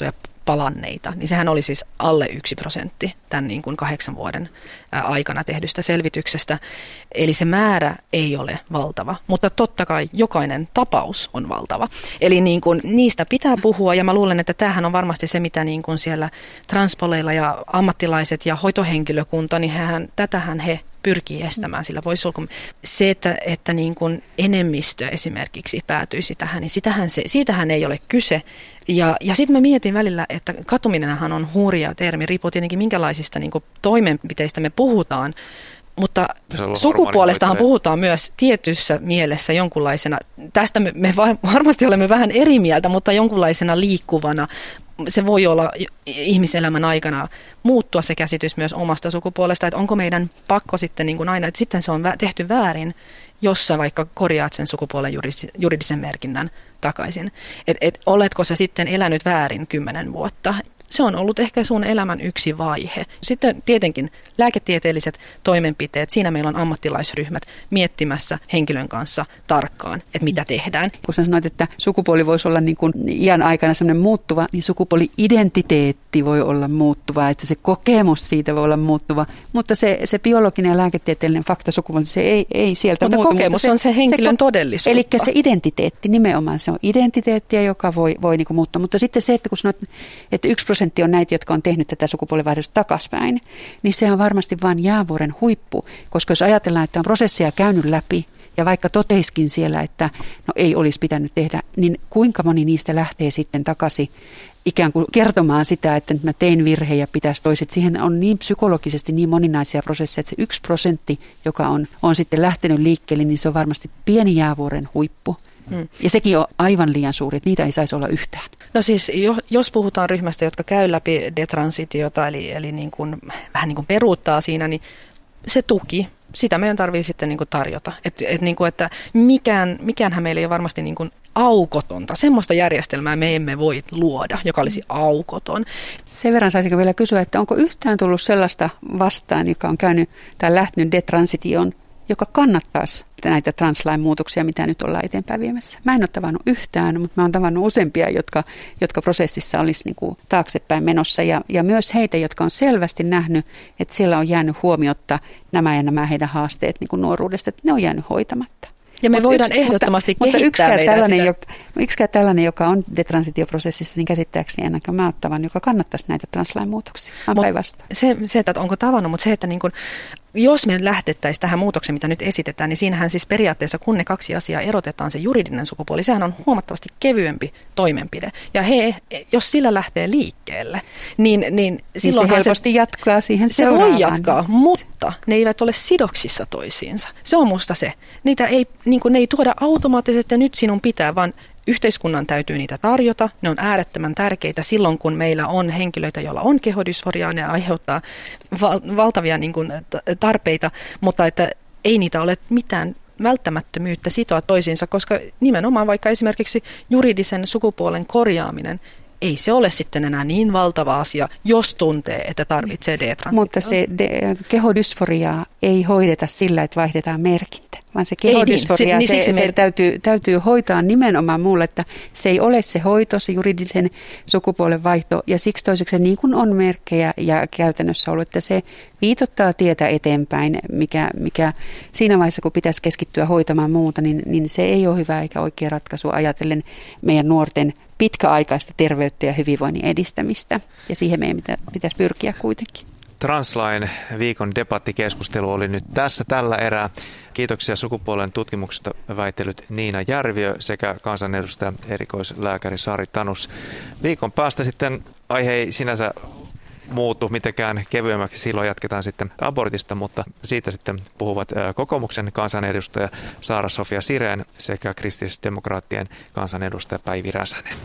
palanneita, niin sehän oli siis alle yksi prosentti tämän niin kuin kahdeksan vuoden aikana tehdystä selvityksestä. Eli se määrä ei ole valtava, mutta totta kai jokainen tapaus on valtava. Eli niin kuin niistä pitää puhua, ja mä luulen, että tämähän on varmasti se, mitä niin kuin siellä transpoleilla ja ammattilaiset ja hoitohenkilökunta, niin hän, tätähän he pyrkii estämään, sillä voisi olla se, että, että niin kuin enemmistö esimerkiksi päätyisi tähän, niin sitähän se, siitähän ei ole kyse. Ja, ja sitten mä mietin välillä, että katuminenhan on hurja termi, riippuu tietenkin minkälaisista niin kuin toimenpiteistä me puhutaan, mutta sukupuolestahan puhutaan myös tietyssä mielessä jonkunlaisena, tästä me, me varmasti olemme vähän eri mieltä, mutta jonkunlaisena liikkuvana. Se voi olla ihmiselämän aikana muuttua se käsitys myös omasta sukupuolesta, että onko meidän pakko sitten niin kuin aina, että sitten se on tehty väärin, jos sä vaikka korjaat sen sukupuolen juridisen merkinnän takaisin. Et, et, oletko sä sitten elänyt väärin kymmenen vuotta? Se on ollut ehkä sun elämän yksi vaihe. Sitten tietenkin lääketieteelliset toimenpiteet, siinä meillä on ammattilaisryhmät miettimässä henkilön kanssa tarkkaan, että mitä tehdään. Kun sä sanoit, että sukupuoli voisi olla niin kuin iän aikana sellainen muuttuva, niin sukupuoli-identiteetti voi olla muuttuva, että se kokemus siitä voi olla muuttuva, mutta se, se biologinen ja lääketieteellinen fakta sukupuoli, se ei, ei sieltä mutta muutu. Kokemus mutta se, on se henkilön se, todellisuutta. Eli se identiteetti nimenomaan, se on identiteettiä, joka voi, voi niin kuin muuttua, mutta sitten se, että kun sanoit, että yksi prosentti on näitä, jotka on tehnyt tätä sukupuolivaihdosta takaspäin, niin se on varmasti vain jäävuoren huippu, koska jos ajatellaan, että on prosessia käynyt läpi ja vaikka toteiskin siellä, että no ei olisi pitänyt tehdä, niin kuinka moni niistä lähtee sitten takaisin ikään kuin kertomaan sitä, että nyt mä tein virheen ja pitäisi toiset. Siihen on niin psykologisesti niin moninaisia prosesseja, että se yksi prosentti, joka on, on sitten lähtenyt liikkeelle, niin se on varmasti pieni jäävuoren huippu. Hmm. Ja sekin on aivan liian suuri, että niitä ei saisi olla yhtään. No siis jo, jos puhutaan ryhmästä, jotka käy läpi detransitiota, eli, eli niin kuin, vähän niin kuin peruuttaa siinä, niin se tuki, sitä meidän tarvitsee sitten niin kuin tarjota. Et, et niin kuin, että mikään, mikäänhän meillä ei ole varmasti niin kuin aukotonta. Semmoista järjestelmää me emme voi luoda, joka olisi aukoton. Sen verran saisinko vielä kysyä, että onko yhtään tullut sellaista vastaan, joka on käynyt tai lähtenyt detransitioon, joka kannattaisi näitä translain muutoksia, mitä nyt ollaan eteenpäin viemässä. Mä en ole tavannut yhtään, mutta mä oon tavannut useampia, jotka, jotka prosessissa olisi niin kuin taaksepäin menossa. Ja, ja myös heitä, jotka on selvästi nähnyt, että siellä on jäänyt huomiotta nämä ja nämä heidän haasteet niin kuin nuoruudesta, että ne on jäänyt hoitamatta. Ja me Mut voidaan yks, ehdottomasti mutta, kehittää mutta yksikään tällainen, joka, yksikään tällainen, joka on detransitioprosessissa, niin käsittääkseni ennenkaan mä oon tavannut, joka kannattaisi näitä translain muutoksia. Se, se, että onko tavannut, mutta se, että niin kun, jos me lähdettäisiin tähän muutokseen, mitä nyt esitetään, niin siinähän siis periaatteessa, kun ne kaksi asiaa erotetaan, se juridinen sukupuoli, sehän on huomattavasti kevyempi toimenpide. Ja he, jos sillä lähtee liikkeelle, niin, niin silloin se helposti se, jatkaa siihen se seuraavaan. Se voi jatkaa, mutta ne eivät ole sidoksissa toisiinsa. Se on musta se. Niitä ei, niin kuin, ne ei tuoda automaattisesti, että nyt sinun pitää, vaan yhteiskunnan täytyy niitä tarjota. Ne on äärettömän tärkeitä silloin, kun meillä on henkilöitä, joilla on kehodysforiaa. Ne aiheuttaa val- valtavia niin kuin, tarpeita, mutta että ei niitä ole mitään välttämättömyyttä sitoa toisiinsa, koska nimenomaan vaikka esimerkiksi juridisen sukupuolen korjaaminen, ei se ole sitten enää niin valtava asia, jos tuntee, että tarvitsee detransitiota. Mutta se de- kehodysforiaa ei hoideta sillä, että vaihdetaan merkintä, vaan se kehodysforia, niin. se, niin, se, se täytyy, täytyy hoitaa nimenomaan muulle, että se ei ole se hoito, se juridisen sukupuolen vaihto, ja siksi toiseksi niin kuin on merkkejä ja käytännössä ollut, että se viitottaa tietä eteenpäin, mikä, mikä siinä vaiheessa, kun pitäisi keskittyä hoitamaan muuta, niin, niin se ei ole hyvä eikä oikea ratkaisu ajatellen meidän nuorten pitkäaikaista terveyttä ja hyvinvoinnin edistämistä, ja siihen meidän pitäisi pyrkiä kuitenkin. Translain viikon debattikeskustelu oli nyt tässä tällä erää. Kiitoksia sukupuolen tutkimuksesta väittelyt Niina Järviö sekä kansanedustaja erikoislääkäri Sari Tanus. Viikon päästä sitten aihe ei sinänsä muutu mitenkään kevyemmäksi. Silloin jatketaan sitten abortista, mutta siitä sitten puhuvat kokoomuksen kansanedustaja Saara-Sofia Sirén sekä kristillisdemokraattien kansanedustaja Päivi Räsänen.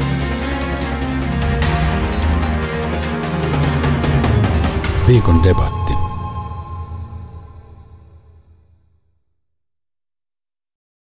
Viikon debatti.